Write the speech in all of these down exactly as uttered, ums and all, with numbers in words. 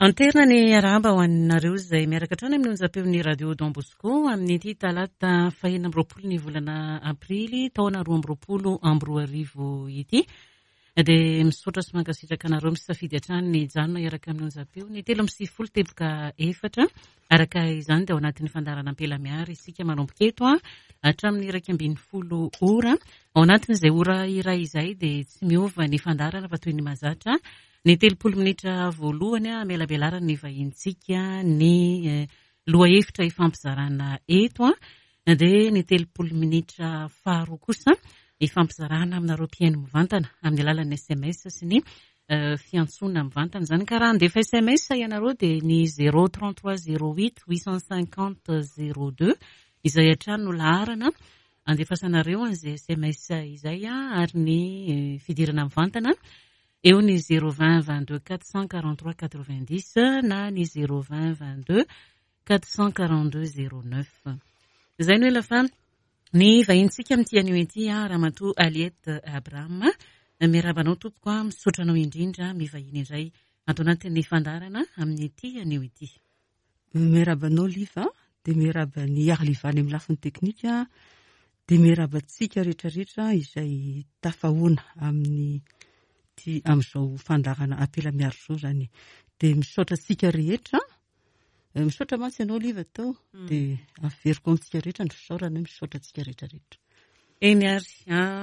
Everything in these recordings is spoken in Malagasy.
Anterina ny arahaba ho anareo izay miaraka hatrany amin'ny onjam-peon'ny radio Don Bosco amin'ny ity talata fahina amby roapolo ny volana aprily taona roa amby roapolo amby roa arivo ity. Dia misaotra sy mankasitraka anareo misafidy hatrany ny janona iaraka amin'ny onjam-peo ny telo amby sivifolo teboka efatra. Araka izany dia ao anatin'ny fandarana ampela-miary isika manomboka eto hatramin'ny iraika ambin'ny folo ora. Ao anatin'izay ora iray izay dia tsy miova ny fandarana fa toy ny mazatra. Ny telopolo minitra voalohany amelabelarana ny vahintsika ny eh, lohahevitra ifampizarana eto dia ny telopolo minitra faharoa kosa ifampizarana aminareo mpiaino mivantana amin'ny alalan'ny S M S sy ny uh, fiantsona mivantana izany ka raha andefa S M S ianareo dia ny zéro trente-trois zéro huit huit cent cinquante zéro deux izay hatrany no laharana andefasanareo an'izay S M S izay ary ny uh, fidirana mivantana eo ny zéro vingt vingt-deux quatre cent quarante-trois quatre-vingt-dix na ny zéro vingt vingt-deux quatre cent quarante-deux zéro neuf. Izay no ela fa ny vahintsika amin'ity anio ity Ramatoa Aliette Abraham miarabanao tompoko a misaotranao indrindra mivahiny indray ato anatin'ny fandarana amin'ity anio ity. Miarabanao Liva dia miaraba ny Arlivany amin'ny lafiny teknika dia miarabantsika rehetrarehetra izay tafahoana amin'ny ty amin'izao fandarana ampela-miary izao zany dia misaotra tsika rehetra misaotra mantsy ianao Liva tao dia averiko amintsika rehetra ny fisaorana misaotra tsika rehetrarehetra. Eny ary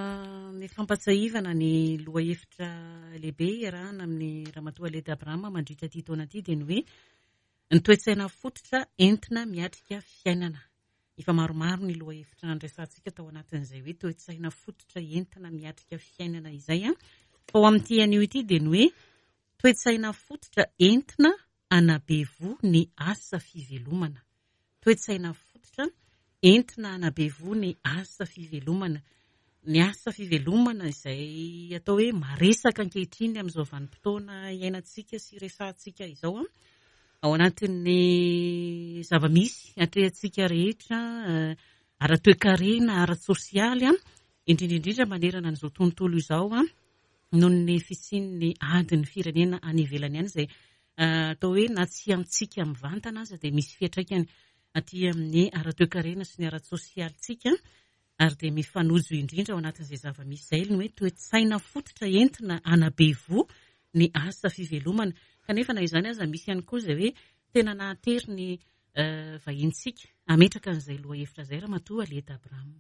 ny fampatsahivana ny lohahevitra lehibe iarahana amin'ny Ramatoa Aliette Abraham mandritra ity taona ity dia ny hoe ny toe-tsaina fototra entina miatrika fiainana. Efa maromaro ny lohahevitra nandresantsika tao anatin'izay hoe toe-tsaina fototra entina miatrika fiainana izay a. Fa ao amin'ity anio ity dia ny hoe toe-tsaina fototra entina anabevo ny asa fivelomana. Toe-tsaina fototra entina anabevo ny asa fivelomana. Ny asa fivelomana izay atao hoe maresaka ankehitriny amin'izao vanim-potoana iainantsika sy resahantsika izao. Ao anatin'ny zava-misy atrehantsika rehetra ara-toe-karena, ara-tsosialy indrindraindrindra manerana an'izao tontolo izao noho ny fisian'ny adiny firenena any ivelany ihany izay atao hoe na tsy amintsika mivantana aza dia misy fiantraikany aty amin'ny ara-toe-karena sy ny ara-tsosialitsika ary dia mifanojo indrindra ao anatin'izay zava-misy izay ny hoe toe-tsaina fototra entina anabevo ny asa fivelomana. Kanefa na izany aza misy ihany koa izay hoe tena nahatery ny uh, vahintsika ametraka an'izay lohahevitra izay Ramatoa Aliette Abraham.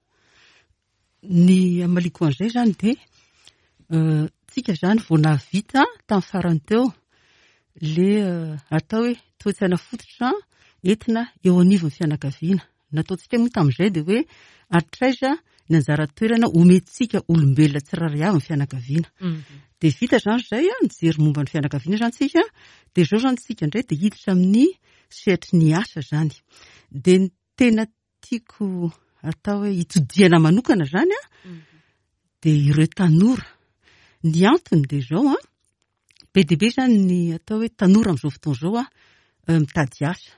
Ny amaliko an'izay zany dia Uh, tsika zany vao navita tamin'ny farany teo le uh, atao hoe toe-tsaina fototra entina eo anivon'ny fianakaviana. Nataontsika moa tamin'izay dia hoe atraiza ny anjara toerana omentsika olombelona tsirairay avy ny fianakaviana. Mm-hmm. Dia vita zany izay nijery momba ny fianakaviana zany tsika dia zao zany tsika indray dia hiditra amin'ny sehatry ny asa zany. Dia ny tena tiako atao hoe hitodiana manokana zany a mm-hmm. dia ireo tanora. Ny antony dia zao be dia be zany ny atao hoe tanora amin'izao fotoana izao a mitady asa.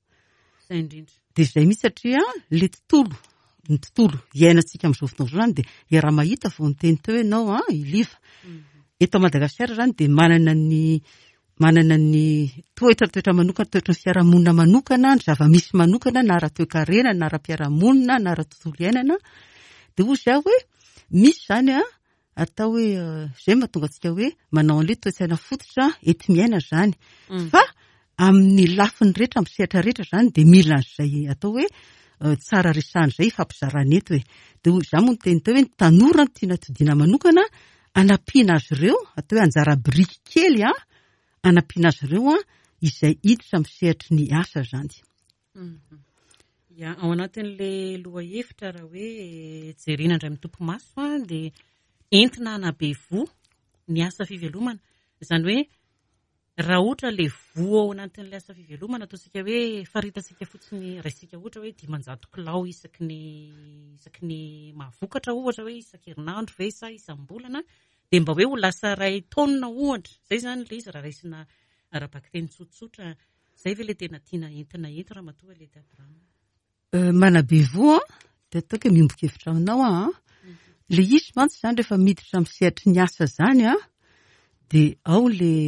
Dia izay mihitsy satria le tontolo ny tontolo iainantsika amin'izao fotoana izao zany dia iaraha mahita vao niteny teo ianao a Liva. Eto Madagasikara zany dia manana ny manana ny toetra toetra manokana toetra ny fiarahamonina manokana ny zava-misy manokana na ara-toe-karena na ara-piarahamonina na ara-tontolo iainana dia hoy izaho hoe misy zany a atao hoe izay mahatonga antsika hoe manao an'ilay toe-tsaina fototra ety miaina zany. Mm. Fa amin'ny lafiny rehetra amin'ny sehatra rehetra zany dia mila an'izay atao hoe tsara resahana izay fampizarana eto hoe. Dia izaho moa niteny teo hoe ny tanora no tiana todiana manokana anampiana azy ireo atao hoe anjara biriky kely a anampiana azy ireo a izay hiditra amin'ny sehatry ny asa zany. Mm-hmm. Ya, ao anatin'ilay lohahevitra raha hoe jerena indray mitompo maso dia entina anabevo ny asa fivelomana. Izany hoe raha ohatra le vo ao anatin'ilay asa fivelomana ataontsika hoe faritantsika fotsiny raisika ohatra hoe dimanjato kilao isaky ny isaky ny mahavokatra ohatra hoe isan-kerinandro ve sa isam-bolana dia mba hoe ho lasa ray taonina ohatra. Izay zany le izy raha raisina ara-baky teny tsotsotra. Izay ve le tena tiana entina eto Ramatoa Aliette Abraham. Uh, manabevo dia ataoko hoe mimboka hevitra aminao a. Le izy mantsy zany rehefa miditra amin'ny sehatry ny asa zany a dia ao le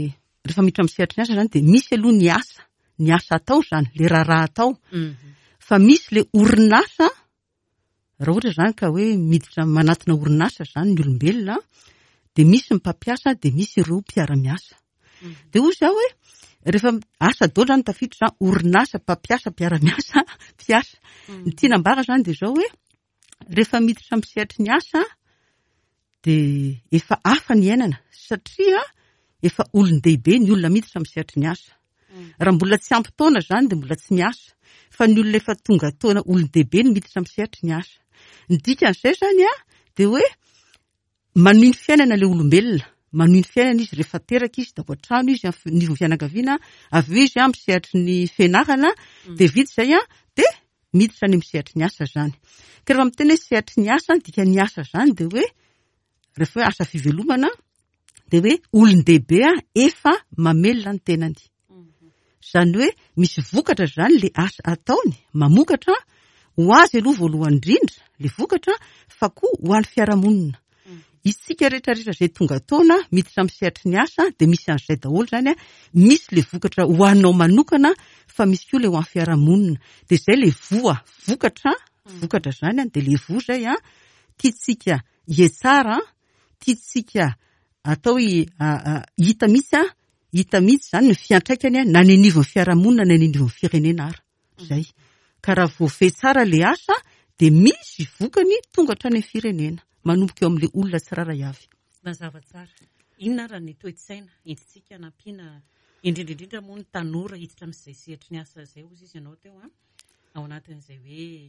rehefa miditra amin'ny sehatry ny asa zany de misy aloha ny asa ny asa atao zany le raharaha atao fa misy le orinasa raha ohatra zany ka hoe miditra manatina orinasa zany ny olombelona de misy ny mpampiasa de misy ireo mpiara-miasa de hoy zao hoe rehefa asa daholo zany tafiditra zany orinasa mpampiasa mpiara-miasa mpiasa ny tianambara zany de zao hoe rehefa miditra amin'ny sehatry ny asa de efa hafa ny iainana satria efa olon-dehibe ny olona miditra amin'ny sehatry ny asa raha mbola tsy ampy taona zany de mbola tsy miasa fa ny olona efa tonga taona olon-dehibe ny miditra amin'ny sehatry ny asa ny dikan'izay zany a de hoe manohy ny fiainana le olombelona manohy ny fiainana izy rehefa teraka izy da ohatrano izy ny fianakaviana avy eo izy amin'ny sehatry ny fianarana de vita zay a de miditra any amin'ny sehatry ny asa zany ka rehefa miteny hoe sehatry ny asa dika ny asa zany de hoe rehefa hoe asa fivelomana de hoe olon-dehibe a efa mamelona ny tenany zany hoe misy vokatra zany le asa ataony mamokatra ho azy aloha voalohany indrindra le vokatra fa koa ho an'ny fiarahamonina isika rehetrarehetra zay tonga taona miditra amin'ny sehatry ny asa de misy an'izay daholo zany a misy le vokatra ho anao manokana fa misy koa le ho an'ny fiarahamonina de zay le voa vokatra vokatra zany a de le voa zay a tiatsika hietsara tiatsika atao hita mihitsy a hita mihitsy zany ny fiantraikany a na ny anivon'ny fiarahamonina na ny anivon'ny firenena ara zay ka raha voafehy tsara le asa de misy vokany tonga hatrany amin'ny firenena manomboka eo amin'le olona tsiraray avy. Mazava tsara. Inona raha ny toe-tsaina endritsika nampiana indrindraindrindra moa ny tanora hiditra amin'izay sehatry ny asa zay ozy izy ianao teo a ao anatin'izay hoe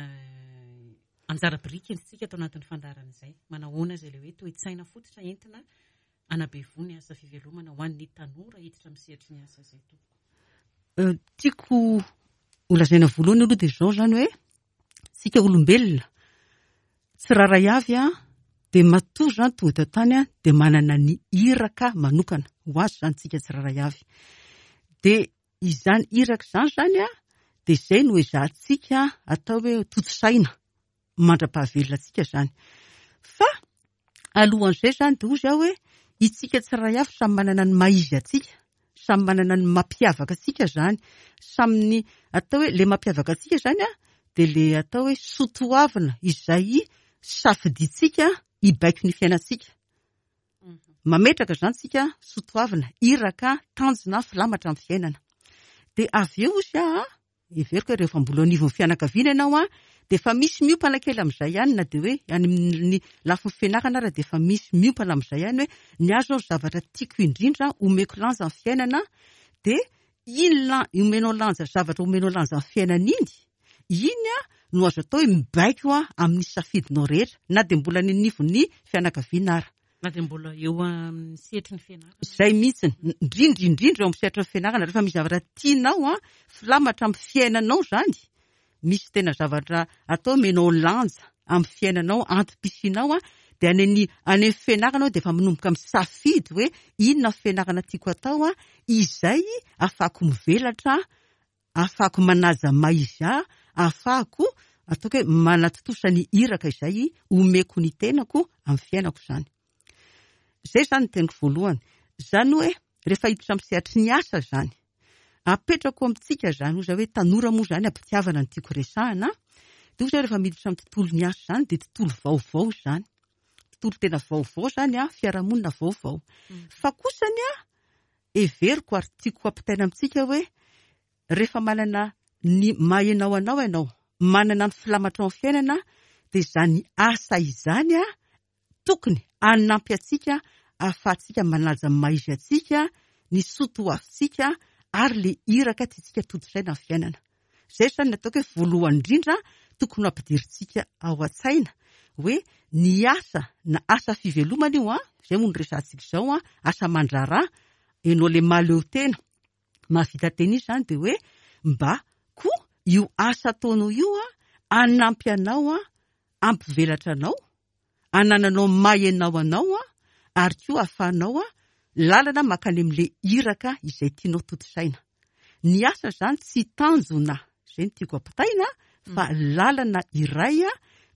anjara biriky endritsika tao anatin'ny fandaharan'izay manahoana zay le hoe toe-tsaina fototra entina anabevony asa fivelomana ho an'ny tanora hiditra amin'ny sehatry ny asa zay tompoko. Tiako olazaina voalohany aloha de zao zany hoe sika olombelona tsiraray avy a de matoa zany tonga tany a de manana ny iraka manokana ho azy zany tsika tsiraray avy de izany iraka zany zany a de zay no ezahantsika atao hoe toto-saina mandra-pahavelona tsika zany fa alohan'izay zany de hozy aho hoe itsika tsiraray avy samy manana ny maizy atsika samy manana ny mampiavaka atsika zany samy ny atao hoe le mampiavaka atsika zany a de le atao hoe sotoavina izay safiditsika hibaiko ny fiainantsika mametraka zany tsika sotoavina iraka tanjona filamatra amin'ny fiainana de avy eo izy a everiko rehefa mbola anivon'ny fianakaviana ianao a de fa misy miompana kely amin'izay ihany na de hoe any amin'ny lafin'ny fianarana ara de fa misy miompana amin'izay ihany hoe ny azo zavatra tiako indrindra omeko lanja amin'ny fiainana de iny omenao lanja zavatra omenao lanja amin'ny fiainana iny iny a no azo atao hoe mibaiko a amin'ny safidinao rehetra na de mbola ny nivon'ny fianakaviana ara na de mbola eo amin'ny sehatry ny fianarana zay mihitsy indrindra indrindra eo amin'ny sehatry ny fianarana rehefa misy zavatra tianao a filamatra amin'ny fiainanao zany misy tena zavatra atao menao lanja amin'ny fiainanao antom-pisinao a de any any any amin'ny fianarana de efa manomboka amin'ny safidy hoe inona fianarana tiako atao a izay afahako mivelatra afahako manaja maizy a afahako ataoko hoe manatotosa ny iraka izay omeko ny tenako amin'ny fiainako zany zay zany teniko voalohany zany hoe rehefa hiditra amin'ny sehatry ny asa zany apetrako amintsika zany oza hoe tanora moa zany ampitiavana ny tiako resahana de oza rehefa miditra amin'ny tontolo ny asa zany de tontolo vaovao zany tontolo tena vaovao zany a fiarahamonina vaovao fa kosany a everiko ary tiako ampitaina amintsika hoe rehefa manana ny mahaenao anao ianao manana ny filamatra amin'ny fiainana de zany asa izany a tokony anampy atsika ahafahantsika manaja maizy atsika ny sotoavitsika ary le iraka tiatsika toto-saina amin'ny fiainana zay zany nataoko hoe voalohany indrindra tokony ampidiritsika ao an-tsaina hoe ny asa na asa fivelomana io a zay moa ny resantsika zao a asa mandrara enao le maleo tena mahavita teny izy zany de hoe mba koa io asa ataonao io a anampy anao a ampivelatra anao anananao mahaenao anao a ary koa ahafahanao a lalana makany amin'le iraka izay tianao toto-saina ny asa zany tsy tanjona zay ny tiako ampitaina fa lalana iray a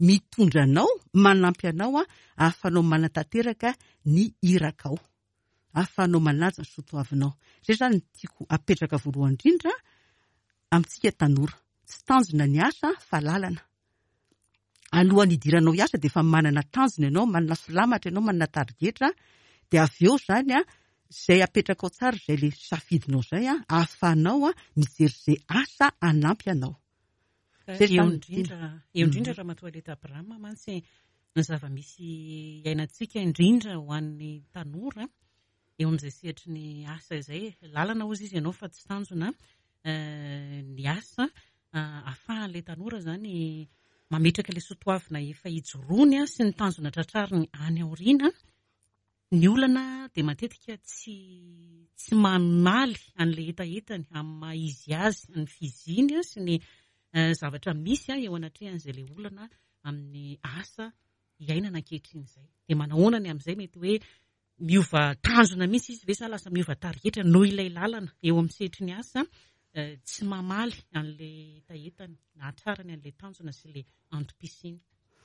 mitondra anao manampy anao a ahafanao manatanteraka ny irakao ahafahanao manaja ny soatoavinao. Zay zany ny tiako apetraka voalohany indrindra amintsika tanora. Tsy tanjona ny asa fa lalana. Alohan'ny hidiranao hiasa dia efa manana tanjona ianao, manana filamatra ianao, manana tarigetra, dia avy eo zany a zay apetraka ao tsara zay le safidinao zay a ahafahanao a mijery zay asa anampy anao. Eo indrindra eo indrindra raha matoaleta Abraham mantsy ny zava-misy iainantsika indrindra ho an'ny tanora eo amin'izay sehatry ny asa izay, lalana ozy izy ianao fa tsy tanjona ny asa, ahafahan'ilay tanora zany mametraka ilay soatoavina efa hijoroany sy ny tanjona tratrariny any aoriana. Ny olana dia matetika tsy tsy manaly an'ilay etaetany amin'ny maha izy azy ny fiziny sy ny zavatra misy eo anatrehan'izay ilay olana amin'ny asa iainana ankehitriny izay. Dia manahoana ny amin'izay mety hoe miova tanjona mihitsy izy ve sa lasa miova tarigetra noho ilay lalana eo amin'ny sehatry ny asa tsy mamaly an'ilay etaetany na hatrarany an'ilay tanjona sy ilay antom-pisiany.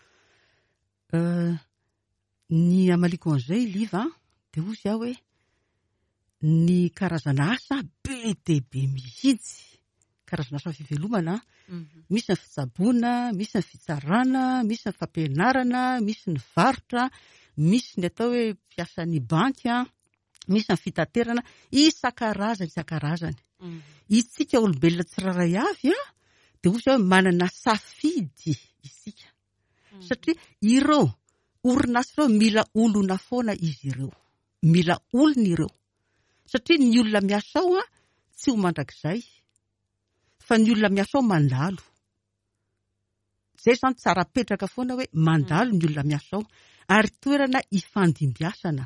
Ny amaliko an'izay liva dia ozy aho hoe ny karazana asa be dia be mihitsy. Karazana asa fivelomana, misy ny fitsaboana, misy ny fitsarana, misy ny fampianarana, misy ny varotra, misy ny atao hoe piasan'ny banky, misy ny fitaterana, isan-karazany isan-karazany. Isika olombelona tsirairay avy a dia ozy aho manana safidy isika. Satria ireo orinasa ireo mila olona foana izy ireo. Mila olona ireo. Satria ny olona miasa ao a tsy ho mandrakizay. Fa ny olona miasa ao mandalo. Zay zany tsara petraka foana hoe mandalo ny olona miasa ao. Ary toerana ifandimbiasana.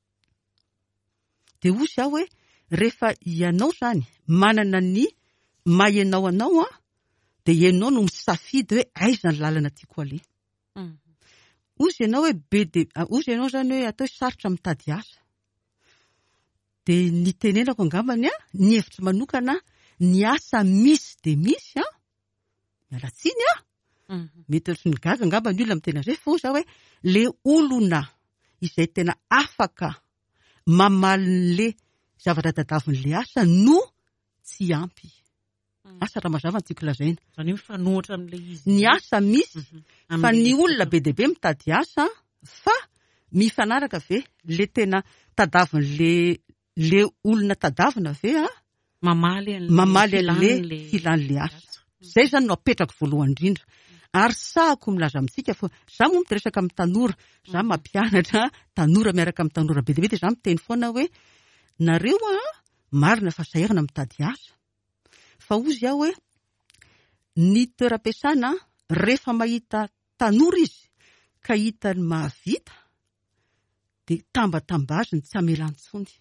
Dia ozy aho hoe rehefa ianao zany manana ny maha ianao anao a dia ianao no misafidy hoe aiza ny lalana tiako aleha. Ozy ianao hoe be dia ozy ianao zany hoe atao sarotra mitady asa. Dia ny tenenako angambany a ny hevitra manokana ny asa misy dia misy a mialatsiny a mety ohatry ny gaga angamba ny olona mitena izay fa ozy hoe le olona izay tena afaka mamaly le zavatra tadavin'le asa no tsy ampy. Asa raha mazava ny tiako lazaina. Zany mifanohitra amin'ilay izy. Ny asa misy fa ny olona be dia be mitady asa fa mifanaraka ve le tena tadavin'le le olona tadavina ve a mamaly an'le filan'le asa. Zay zany no apetrako voalohany indrindra. Ary sahako milaza amintsika fa za moa miteresaka amin'ny tanora, za mampianatra tanora miaraka amin'ny tanora be dia be dia za miteny foana hoe nareo a marina fa sahirana mitady asa. Fa ozy aho hoe ny toeram-piasana rehefa mahita tanora izy ka hitany mahavita dia tambatambaziny tsy amelantsony.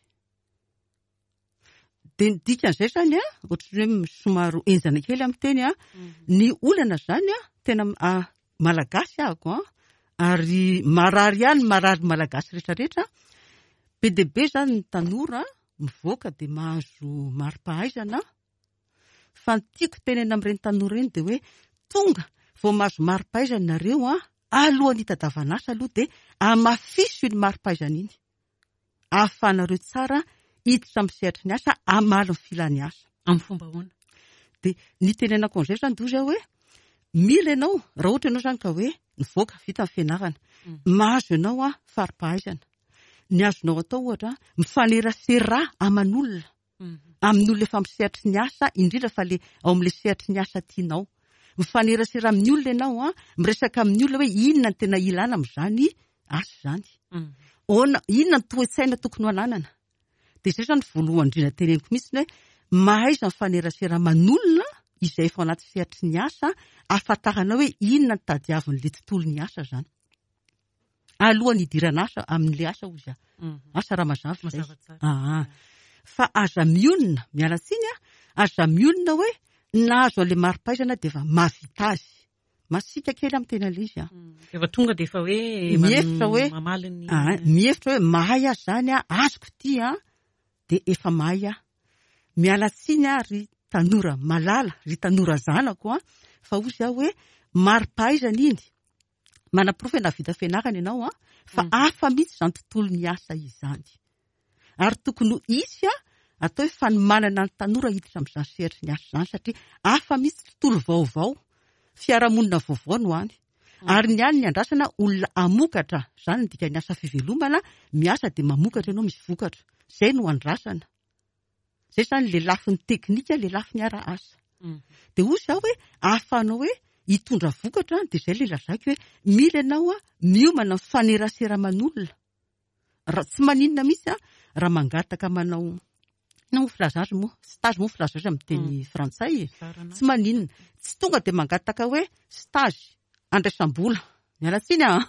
Dia ny dikan'izay zany a ohatry hoe somary enjana kely amin'ny teny a ny olana zany a tena malagasy ahako a ary marary ihany marary malagasy rehetra rehetra. Be dia be zany ny tanora mivoaka dia mahazo mari-pahaizana. Fa ny tiako tenena amin'ireny tanora ireny dia hoe tonga vao mahazo mari-pahaizana nareo a alohan'ny hitadavana asa aloha dia amafiso iny mari-pahaizana iny. Ahafahanareo tsara hiditra amin'ny sehatry ny asa amaly ny filan'ny asa. Amin'ny fomba ahoana? Dia ny tenenako an'izay zany doza hoe mila ianao raha ohatra ianao zany ka hoe nivoaka vita amin'ny fianarana mahazo ianao a fari-pahaizana. Ny azonao atao ohatra mifanerasera aman'olona amin'ny olona efa amin'ny sehatry ny asa indrindra fa le ao amin'ilay sehatry ny asa tianao. Mifanerasera amin'ny olona ianao a miresaka amin'ny olona hoe inona ny tena ilana amin'izany asa zany. Inona ny toe-tsaina tokony ho ananana. Dia izay zany voalohany indrindra teneniko mihitsy hoe mahaiza mifanerasera aman'olona izay efa anaty sehatry ny asa ahafantarana hoe inona ny tadiavin'ilay tontolo ny asa zany. Alohan'ny hidirana asa amin'ilay asa ozy asa raha mazava izay. Fa aza mionona mialatsiny a aza mionona hoe nahazo an'ilay mari-pahaizana dia efa mahavita azy. Masika kely amin'ny tena ilay izy a. Efa tonga dia efa hoe mihevitra hoe mihevitra hoe mahay azy zany a azoko ity a dia efa mahay a. Mialatsiny a ry tanora malala ry tanora zanako a fa ozy aho hoe mari-pahaizana iny manam-porofo hoe navita fianarana ianao a fa hafa mihitsy izany tontolo ny asa izany. ary tokony isy a atao hoe fanomanana ny tanora hiditra amin'izany sehatry ny asa zany satria afa misy tontolo vaovao fiarahamonina vaovao no any ary ny any ny andrasana olona amokatra zany ny dika ny asa fivelomana miasa de mamokatra ianao misy vokatra zay no andrasana zay zany le lafin'ny teknika le lafin'ny ara asa de hoy zao hoe ahafanao hoe hitondra vokatra de zay le lazako hoe mila ianao a miomana ny faneraseraman'olona raha tsy maninona misy a raha mangataka manao no filazary moa stage moa filazary amin'ny teny frantsay tsy maninona tsy tonga de mangataka hoe stage andraisam-bola mialatsiny a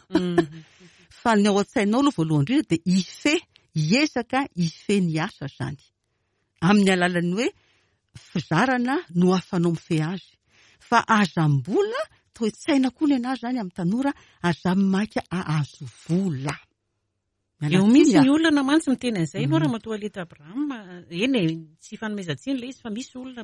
fa ny ao an-tsainao aloha voalohany indrindra de ife hiezaka ife ny asa zany amin'ny alalan'ny hoe fizarana no afanao mifehy azy fa azam-bola toe-tsaina koa ny anazy zany amin'ny tanora azam-maika ahazo vola eo misy ny olona mantsy miteny an'izay no raha matoa Leta Abraham eny tsy fanomezantsiny le izy fa misy olona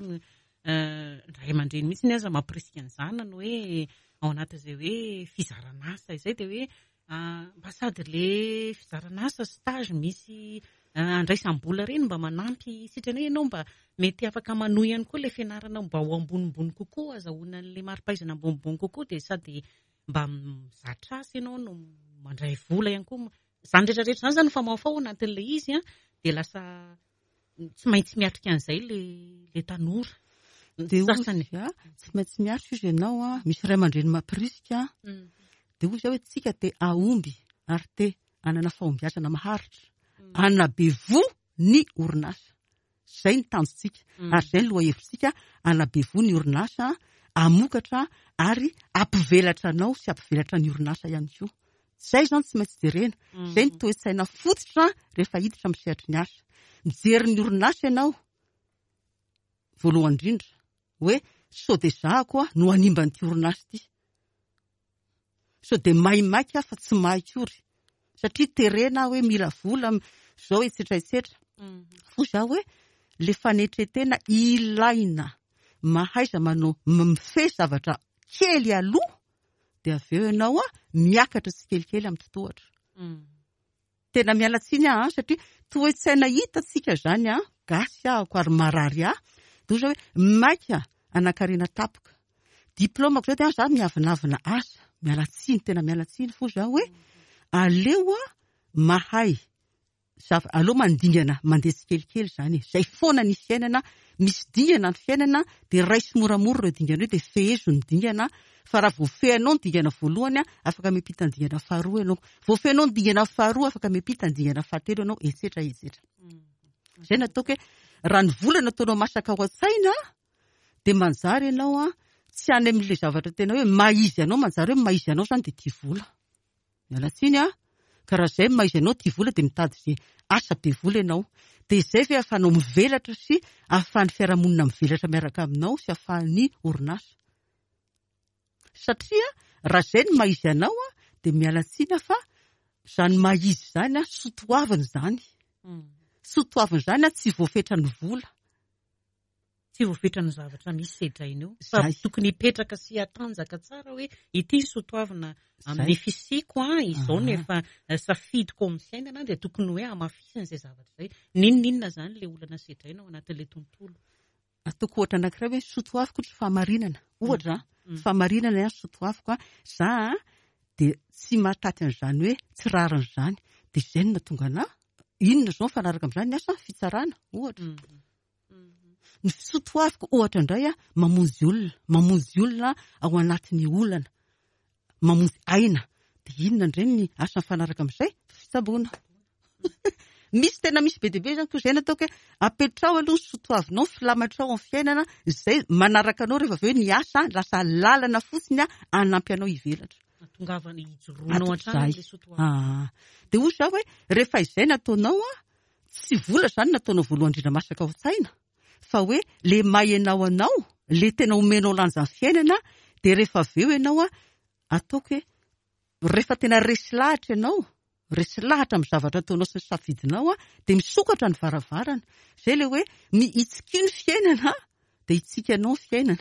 ray aman-dreny mihitsy ny aza mampirisika ny zanany hoe ao anatin'izay hoe fizarana asa izay de hoe mba sady le fizarana asa stage misy andraisam-bola reny mba manampy sitrany hoe ianao mba mety afaka manohy ihany koa le fianarana mba ho ambonimbony kokoa azahoana an'le mari-pahaizana ambonimbony kokoa de sady mba mizatra asa ianao no mandray vola ihany koa zany rehetrarehetra zany zany famafao anatin'le izy a de lasa tsy maintsy miatrika an'izay le le tanora de sasany tsy maintsy miatra izy ianao a misy ray aman-dreny mampirisika de hoy zao hoe tsika te aomby ary te anana fahombiazana maharitra anabevo ny orinasa zay ny tanjontsika ary zay ny loha hevitsika anabevo ny orinasa amokatra ary ampivelatra anao sy ampivelatra ny orinasa ihany koa zay zany tsy maintsy jerena zay ny toe-tsaina fototra rehefa hiditra amin'ny sehatry ny asa mijery ny orinasa ianao voalohany indrindra hoe sao de zahako a no animban'ity orinasa ity sao de mahay maika fa tsy mahay kory satria terena hoe mila vola zao etsetra etsetra fo zaho hoe le fanetretena ilaina mahaiza manao mifehy zavatra kely aloha de avy eo ianao a miakatra tsy kelikely amin'ny totohatra tena mialatsiny a satria toe-tsaina hitatsika zany a gasy ahako ary marary a de zao hoe maika anakarena tapoka diplômako zao de za miavinavina asa mialatsiny tena mialatsiny fo zaho hoe aleo a mahay aleo mandingana mandeha tsy kelikely zany zay foana ny fiainana misy dingana ny fiainana de raisy moramora reo dingana hoe de fehezo ny dingana fa raha voafehinao ny dingana voalohany a afaka miampita ny dingana faharoa ianao voafehinao ny dingana faharoa afaka miampita ny dingana fahatelo ianao etsetra etsetra zay nataoko hoe raha ny vola nataonao masaka ao an-tsaina de manjary ianao a tsy any amin'le zavatra tena hoe maizy anao manjary hoe maizy anao zany de tia vola mialatsiny a ka raha zay maizy anao tia vola de mitady zay asa be vola ianao de zay ve ahafanao mivelatra sy ahafahan'ny fiarahamonina mivelatra miaraka aminao sy ahafahan'ny orinasa satria raha zay ny maizy anao a de mialatsina fa zany maizy zany a sotoaviny zany sotoaviny zany a tsy voafetra ny vola tsy voafetra ny zavatra misy sedrainy eo fa tokony hipetraka sy atanjaka tsara hoe ity sotoavina amin'ny fisiko a izao nefa safidiko amin'ny fiainana de tokony hoe amafisina zay zavatra zay ninoninona zany le olana sedraina ao anatin'le tontolo ataoko ohatra anankiray hoe sotoaviko tsy fahamarinana ohatra fahamarinana ihany sotoaviko a za de tsy mahataty an'izany hoe tsy rarin'izany de zay no natonga anahy inona zao mifanaraka amin'izany ny asa fitsarana ohatra ny sotoaviko ohatra indray a mamonjy olona mamonjy olona ao anatin'ny olana mamonjy aina de inona indray ny asa mifanaraka amin'izay fitsaboana misy tena misy be dehibe zany ko zay nataoko hoe apetrao aloha sotoavinao filamatrao amin'ny fiainana zay manaraka anao rehefa avy eo ny asa lasa lalana fotsiny a anampy anao hivelatra tongavany hijoroanao an-trano le sotoavina de hoy zaho hoe rehefa izay nataonao a tsy vola zany nataonao voalohany indrindra masaka ao an-tsaina fa hoe le mahenao anao le tena omenao lanja ny fiainana de rehefa avy eo ianao a ataoko hoe rehefa tena resy lahatra ianao resy lahatra amin'ny zavatra ataonao sy ny safidinao a de misokatra ny varavarana zay le hoe hitsikio ny fiainana de hitsikanao ny fiainana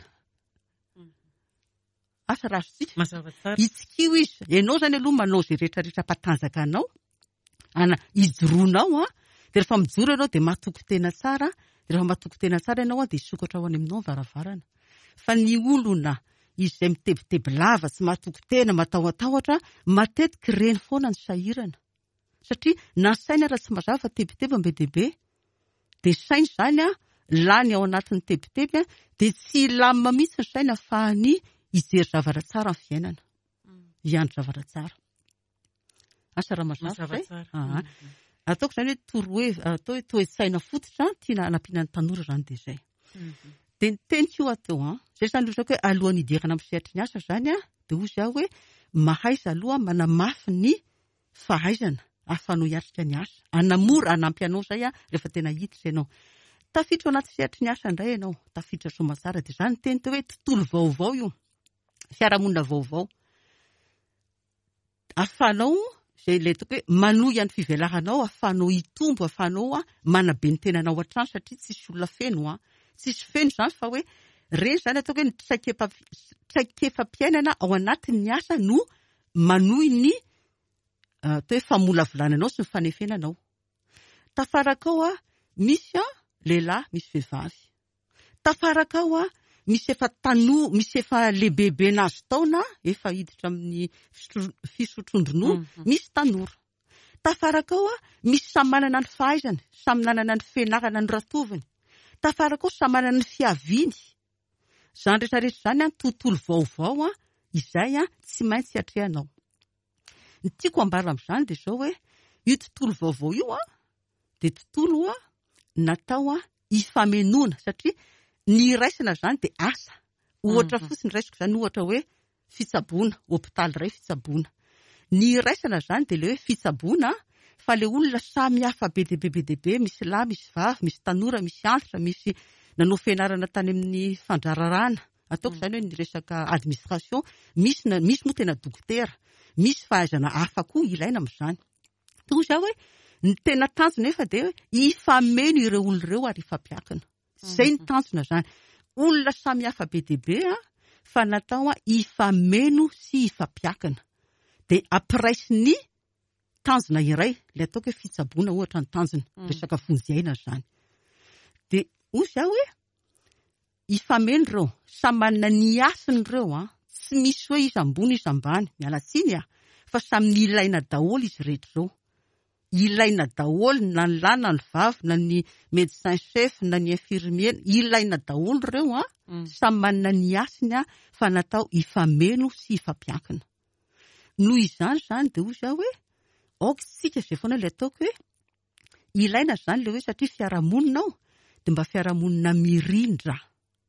asa rasitsika hitsikio izy ianao zany aloha manao zay rehetrarehetra mpatanjaka anao ana hijoroanao a de rehefa mijoro ianao de matoko tena tsara, de rehefa matoko tena tsara ianao a de sokatra ho any aminao ny varavarana. Fa ny olona izay mitebiteby lava tsy matoko tena matahoatahotra matetika reny foana ny sahirana. Satria na saina raha tsy mazava fa tebiteby be deabe, de saina zany a lany ao anatin'ny tebiteby a de tsy lamina mihitsy ny saina fa ny ijery zavatra tsara ny fiainana. Iandry zavatra tsara. Asa raha mazava tsara. Ataoko zany hoe torohe atao hoe toe-tsaina fototra tiana anampiana ny tanora zany de zay. De ny teniko io atao a, zay zany lozako hoe alohan'ny hidirana amin'ny sehatry ny asa zany a, de hoy aho hoe mahaiza aloha manamafy ny fahaizana ahafahanao hiatrika ny asa. Anamora anampy anao zay a rehefa tena hiditra ianao. Tafiditra anaty sehatry ny asa indray ianao, tafiditra soamantsara de zany teny teo hoe tontolo vaovao io. Fiarahamonina vaovao. Ahafahanao zay le toko hoe manohy any fivelaranao, ahafahanao hitombo, ahafahanao a manabe ny tenanao hatrany satria tsisy olona feno a. Tsisy feno zany fa hoe reny zany ataoko hoe ny traikefa-piainana ao anatin'ny asa no manohy ny atao hoe famolavolananao sy ny fanefenanao. Tafaraka ao a misy a lehilahy, misy vehivavy. Tafaraka ao a misy efa tano, misy efa lehibebe nazo taona, efa hiditra amin'ny fisotrondronoa, misy tanora. Tafaraka ao a misy samy manana ny fahaizany, samy manana ny fianarana ny ratoviny. Tafaraka ao samy manana ny fiaviany. Zany rehetrarehetra zany a tontolo vaovao a izay a tsy maintsy hatrehanao. Ny tiako ambara amin'izany de zao hoe io tontolo vaovao io a de tontolo a natao a hifamenoana satria ny raisina zany de asa. Ohatra fotsiny raisiko zany ohatra hoe fitsaboana, hôpitaly iray fitsaboana. Ny raisina zany de le hoe fitsaboana fa le olona samy hafa be deabe be deabe, misy lahy, misy vavy, misy tanora, misy antitra, misy nanao fianarana tany amin'ny fandrararana. Ataoko zany hoe ny resaka administration, misy na misy moa tena dokotera, misy fahaizana hafa koa ilaina amin'izany. Toy izao hoe ny tena tanjona nefa de hifameno ireo olona ireo ary hifampiakina. Zay ny tanjona zany. Olona samy hafa be deabe a fa natao a hifameno sy hifampiakina. De ampiraisy ny tanjona iray, le ataoko hoe fitsaboana ohatra ny tanjona, resaka vonjy-aina zany. De hoy zao hoe hifameno ireo, samy manana ny asiny ireo a, tsy misy hoe izy ambony izy ambany, miala tsiny a, fa samy ilaina daholo izy rehetra ireo. Ilaina daholo na ny lahy na ny vavy, na ny médecin chef, na ny infirmier, ilaina daholo ireo a, samy manana ny asiny a, fa natao hifameno sy hifampiakina. Noho izany zany de hoy zao hoe aoka tsika zay foana le ataoko hoe ilaina zany le hoe satria fiarahamonina ao de mba fiarahamonina mirindra.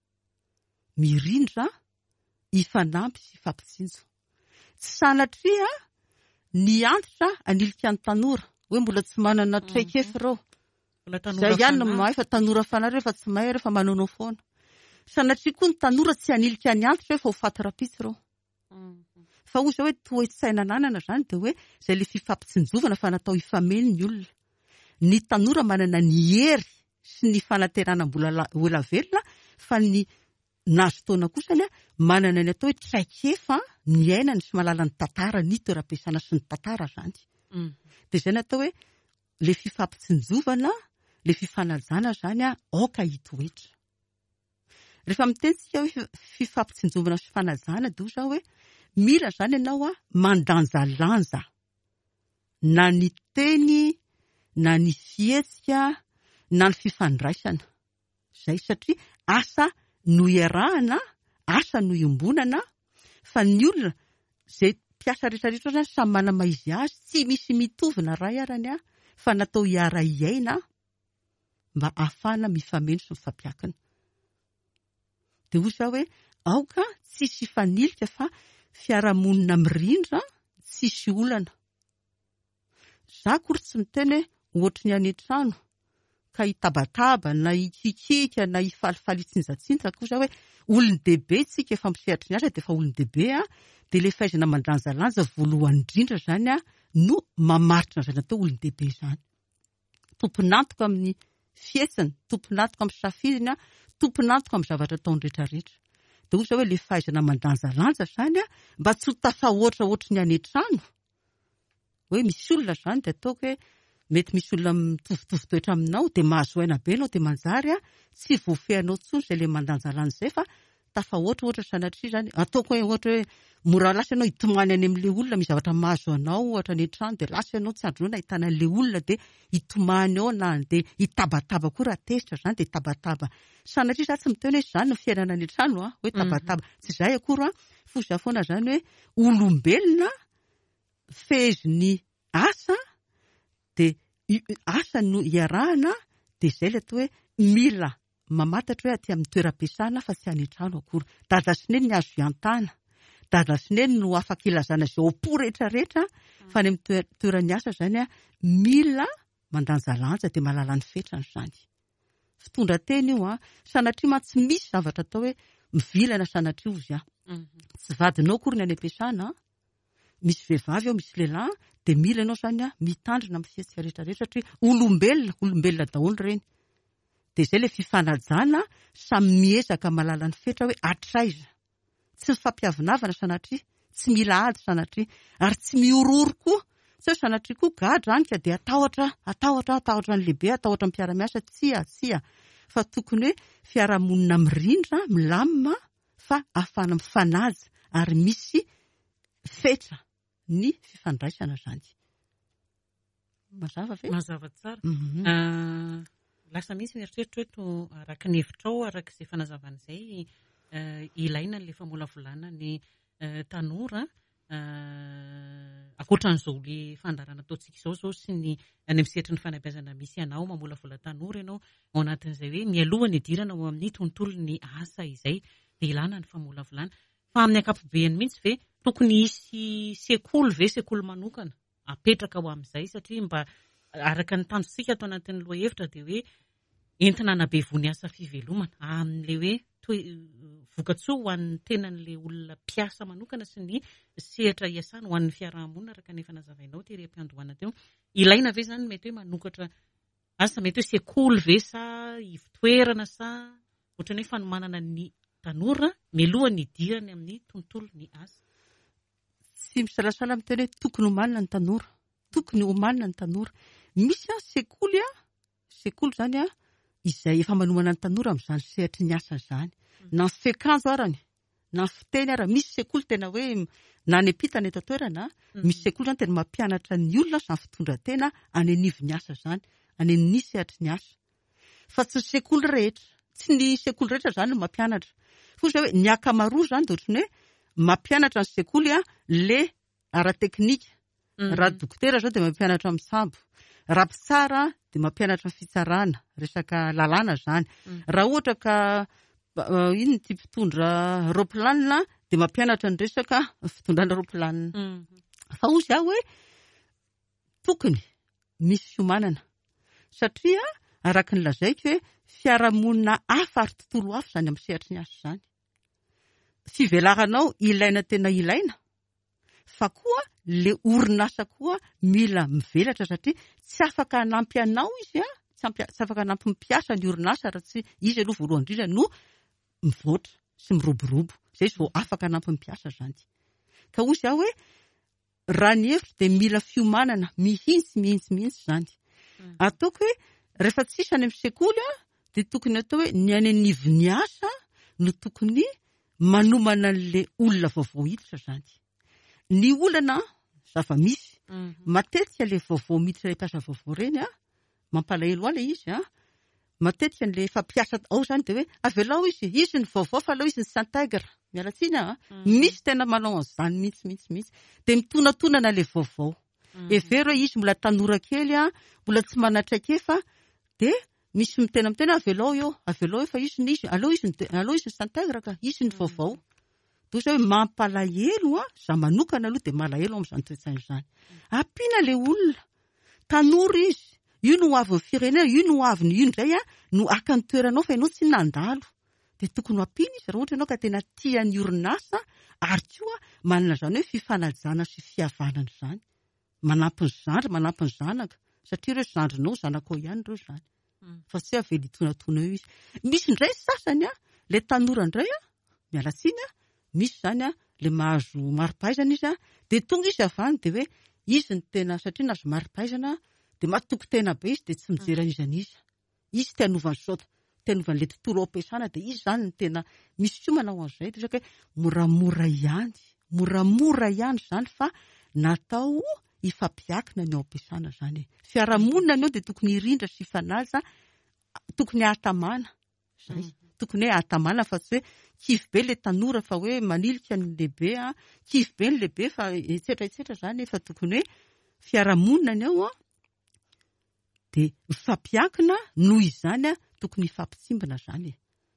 Mirindra, hifanampy sy hifampitsinjo. Tsy sanatria ny antitra anilika ny tanora hoe mbola tsy manana traikefa ireo. Zay ihany no mahay fa tanora fanareo fa tsy mahay rehefa manonao foana. Sanatria koa ny tanora tsy anilika ny antitra hoe fa ho faty rapitsy ireo. Fa hoy zao hoe toe-tsaina ananana zany de hoe zay le fifampitsinjovana fa natao hifameno ny olona. Ny tanora manana ny hery sy ny fanaterana mbola ela velona fa ny nazo taona kosa a manana ny atao hoe traikefa ny ainany sy malala ny tantara, ny toeram-piasana sy ny tantara zany. De zay natao hoe le fifampitsinjovana, le fifanajana zany a aoka hitoetra. Rehefa mitentsika hoe fifampitsinjovana sy fifanajana de zao hoe mila zany ianao a mandanjalanja na ny teny, na ny fihetsika, na ny fifandraisana. Zay satria asa no iarahana, asa no iombonana, fa ny olona zay mpiasa rehetrarehetra zany samy manana izy azy, tsy misy mitovina ray arany a, fa natao hiara hiaina mba ahafahana mifameno sy mifampiakina. De hoy zao hoe aoka tsisy hifanilika fa fiarahamonina mirindra, tsisy olana. Za kory tsy miteny hoe ohatry ny any an-trano ka hitabataba na hikikika na hifalifaly hitsinjatsinja koa zao hoe olony dehibe tsika efa misehatra ny asa de efa olony dehibe a, de le fahaizana mandanjalanja voalohany indrindra zany a no mamaritra zany atao olony dehibe zany. Tomponantoka amin'ny fietsiny, tomponantoka amin'ny safiriny, tomponantoka amin'ny zavatra ataony rehetrarehetra. De hoy zao hoe le fahaizana mandanjalanja zany a mba tsy ho tafahoatra ohatry ny any an-trano. Hoe misy olona zany de ataoko hoe mety misy olona mitovitovy toetra aminao de mahazo aina be anao de manjary a tsy voafehanao tsony zay le mandanjalany zay fa tafa ohatra ohatra sanatria zany ataoko hoe ohatra hoe mora lasa ianao hitomany any amin'le olona misy zavatra mahazo anao ohatra ny trano de lasa ianao tsy androana ahitana an'le olona de hitomany ao na de hitabataba koa raha tezitra zany de tabataba sanatria za tsy miteny hoe zany ny fiainana ny trano a hoe tabataba tsy zay akory a foza foana zany hoe olombelona feheziny asa de asa no iarahana de zay le atao hoe mila mamantatra hoe aty amin'ny toeram-piasana fa tsy any trano akory dada sineny ny azo iantana dada sineny no afaka ilazana zay opo rehetra rehetra fa ny amin'ny toeran'ny asa zany a mila mandanjalanja de mahalala ny fetrany zany fitondra teny io a sanatria ma tsy misy zavatra atao hoe mivilana sanatria ozy a tsy vadinao akory ny any am-piasana misy vehivavy ao misy lehilahy de mila ianao zany a mitandrina amin'ny fiatsika rehetra rehetra satria olombelona olombelona daholo reny de zay le fifanajana samy miezaka malala ny fetra hoe atraiza tsy mifampiavinavana sanatria tsy mila ady sanatria ary tsy miororo koa tsy hoe sanatria koa gadra anyka de atahotra atahotra atahotra ny lehibe atahotra ny mpiara-miasa tsia tsia fa tokony hoe fiarahamonina mirindra milamina fa afana mifanaja ary misy fetra ny fifandraisana zany mazava ve mazava tsara lasa misy mieritreritra hoe to araka ny hevitrao araka izay fanazavan'izay ilaina le famolavolana ny tanora akoatran'izao le fandarana ataontsika izao zao sy ny any amin'ny sehatry ny fanabeazana misy ianao mamolavola tanora ianao ao anatin'izay hoe mialohany idirana ao amin'ny tontolon'ny asa izay de ilana ny famolavolana fa amin'ny ankapobeny mihitsy ve tokony hisy sekoly ve sekoly manokana apetraka ao amin'izay satria mba araka ny tanjosika ato anatin'ny loha hevitra de hoe entina nabevony asa fivelomana amin'le hoe vokatsoa ho an'ny tenan'le olona mpiasa manokana sy ny sehatra iasana ho an'ny fiarahamonina araka ny efa nazavainao tery am-piandohana teo ilaina ve zany mety hoe manokatra asa mety hoe sekoly ve sa ivitoerana sa ohatrany hoe fanomanana ny tanora mialohany idirany amin'ny tontolon'ny asa tsy misalasala miteny hoe tokony homanina ny tanora tokony homanina ny tanora misy a sekoly a sekoly zany a izay efa manomana ny tanora amin'izany sehatry ny asa zany na ny fekanjo arany na ny fiteny ara misy sekoly tena hoe na ny epitana eto toerana misy sekoly zany tena mampianatra ny olona sy ny fitondran-tena any anivon'ny asa zany any amin'ny sehatry ny asa fa tsy sekoly rehetra tsy ny sekoly rehetra zany no mampianatra fosa hoe ny akamaroa zany de ohatrany hoe mampianatra ny sekoly a le ara-teknika raha dokotera zao de mampianatra amin'ny sambo raha mpitsara de mampianatra ny fitsarana resaka lalàna zany raha ohatra ka ino ny ty mpitondra roplanina de mampianatra ny resaka fitondrana roplanina fa ozy aho hoe tokony misy fiomanana satria araka ny lazaiko hoe fiarahamonina hafa ary tontolo hafa zany amin'ny sehatry ny asa zany fivelaranao ilaina tena ilaina fa koa le orinasa koa mila mivelatra satria tsy afaka hanampy anao izy a tsy afaka hanampy mpiasa ny orinasa raha tsy izy aloha voalohany indrindra no mivoatra sy miroborobo zay izy vao afaka hanampy mpiasa zany ka ozy aho hoe raha ny hevitra de mila fiomanana mihintsy mihintsy mihintsy zany ataoko hoe rehefa tsisy any amin'ny sekoly a de tokony atao hoe ny any anivon'ny asa no tokony manomana an'le olona vaovao hiditra zany ny olana zava-misy matetika le vaovao miditra mpiasa vaovao reny a mampalahelo ao le izy a matetika le fampiasa ao zany de hoe avelao izy izy ny vaovao fa alao izy ny s'intègre mialatsiny a misy tena manao an'izany mihitsy mihitsy mihitsy de mitonatonana le vaovao every hoe izy mbola tanora kely a mbola tsy manatraikefa de misy mitena mitena avelao eo avelao eo fa izy ny izy alao izy alao izy ny s'intègre ka izy ny vaovao tosa hoe mampalahelo a za manokana aloha de malahelo amin'izany toetsaina izany ampiana le olona tanora izy io no avy firenena io no avy ny io ndray a no aka ny toeranao fa ianao tsy nandalo de tokony ampiana izy raha ohatra ianao ka tena tia ny orinasa ary koa manana zany hoe fifanajana sy fihavanana zany manampy ny zandry manampy ny zanaka satria ireo zandrinao zanakao ihany ireo zany fa tsy avela hitonatona eo izy misy ndray sasany a le tanora ndray a mialatsiny a misy zany a le mahazo mari-pahaizana izy a de tonga izy avany de hoe izy ny tena satria nahazo mari-pahaizana dia matoko tena be izy dia tsy mijery an'izaniza. Izy te hanovany saotra, te hanovany tontolo ao am-piasana dia izy zany no tena misy koa manao an'izay dia hoe moramora ihany, moramora ihany zany fa natao hifampiankina ny ao am-piasana zany. Fiarahamonina ny ao dia tokony hirindra sy hifanaja, tokony hatamana zay. Tokony hoe hatamana fa tsy hoe kivy be le tanora fa hoe manilika ny lehibe, kivy be ny lehibe fa etsetra etsetra zany fa tokony hoe fiarahamonina ny ao dia mifampiankina noho izany tokony hifampitsimbana zany.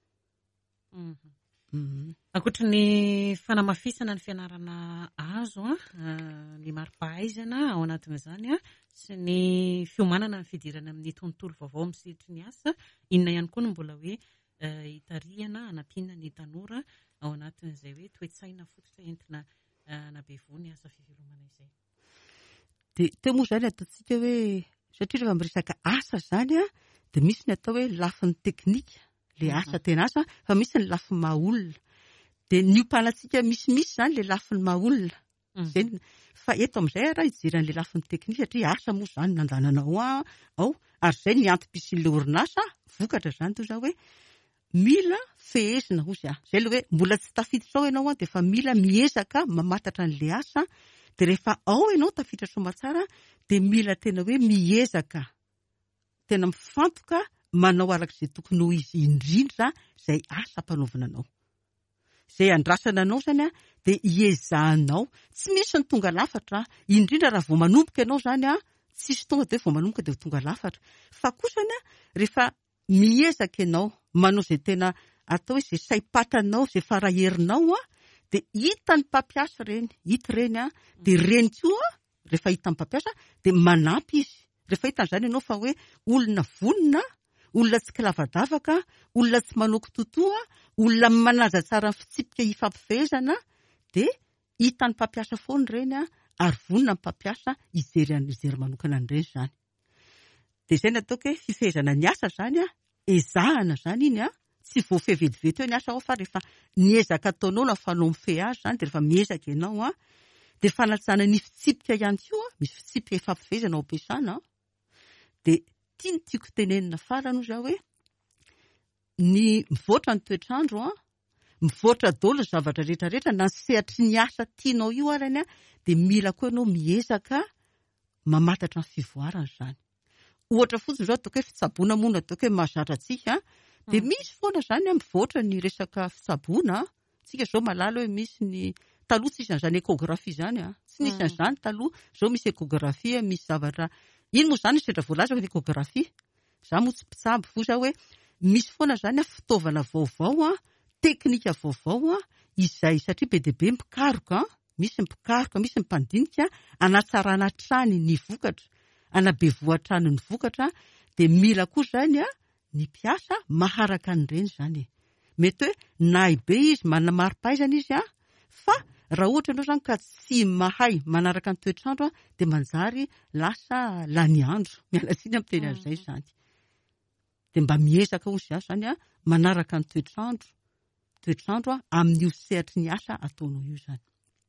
Ankoatra ny fanamafisana ny fianarana azo ny mari-pahaizana ao anatin'izany sy ny fiomanana ny fidirana amin'ny tontolo vaovao misitry ny asa, inona ihany koa no mbola hoe hitarihana hanampiana ny tanora ao anatin'izay hoe toe-tsaina fototra entina hanabevoa ny asa fivelomana izay. Dia teo moa izany ataontsika hoe satria rehefa miresaka asa izany dia misy ny atao hoe lafin'ny teknika, ilay asa tena asa, fa misy ny lafin'ny maha-olona. Dia niompalantsika misimisy izany ilay lafin'ny maha-olona. Fa eto amin'izay raha hijeran'ilay lafin'ny teknika satria asa moa izany nandanana ao, ary izay ny antom-pisian'ilay orinasa vokatra izany toy izao hoe mila fehezina hozy aho. Izay ilay hoe mbola tsy tafiditra ao ianao dia efa mila miezaka mamantatra an'ilay asa. Dia rehefa ao ianao tafiditra soamantsara dia mila tena hoe miezaka, tena mifantoka manao arak'izay tokony ho izy indrindra izay asa mpanaovana anao. Izay andrasana anao zany dia hiezahanao. Tsy misy ny tonga lafatra, indrindra raha vao manomboka ianao zany tsisy tonga dia vao manomboka dia tonga lafatra. Fa kosany rehefa miezaka ianao manao izay tena atao hoe izay saim-patanao, izay faraherinao dia hita ny mpampiasa ireny, hita ireny dia ireny koa rehefa hita ny mpampiasa dia manampy izy. Rehefa hita an'izany ianao fa hoe olona vonona, olona tsy kilavadavaka, olona tsy manoko totoa, olona manaja tsara ny fitsipika hifampifehezana dia hita ny mpampiasa foana ireny ary vonona ny mpampiasa hijery an'ijery manokana an'ireny izany. Dia izay no ataoko hoe fifehezana ny asa izany ezahana izany iny tsy voafehivetivety eo ny asa ao fa rehefa niezaka ataonao na fanao mifehy azy izany dia rehefa miezaka ianao dia fanatsana ny fitsipika ihany koa, misy fitsipika hifampifehezana ao am-piasana. Dia tia ny tiako tenenina farany hoy izaho hoe ny mivoatra ny toetrandro, mivoatra daholo ny zavatra rehetrarehetra na ny sehatry ny asa tianao io arany dia mila koa ianao miezaka mamantatra ny fivoarana izany. Ohatra fotsiny izao ataoko hoe fitsaboana moa no ataoko hoe mahazatra antsika dia misy foana izany mivoatra ny resaka fitsaboana. Tsika izao malala hoe misy ny taloha tsy nisy an'izany ekografia izany, tsy nisy an'izany taloha. Izao misy ekografia, misy zavatra iny moa izany sendra voalaza hoe ekografia. Izaho moa tsy mpitsabo fo izaho hoe misy foana izany fitaovana vaovao, teknika vaovao izay satria be dia be mpikaroka, misy mpikaroka, misy mpandinika hanatsarana hatrany ny vokatra, hanabevohan-trany ny vokatra dia mila koa izany ny mpiasa maharaka an'ireny izany. Mety hoe nahay be izy, manana mari-pahaizana izy fa raha ohatra ianao izany ka tsy mahay manaraka ny toetrandro dia manjary lasa lany andro. Miala tsiny amin'ny teny an'izay izany. Dia mba miezaka hozy aho izany manaraka ny toetrandro, toetrandro amin'io sehatry ny asa ataonao io izany.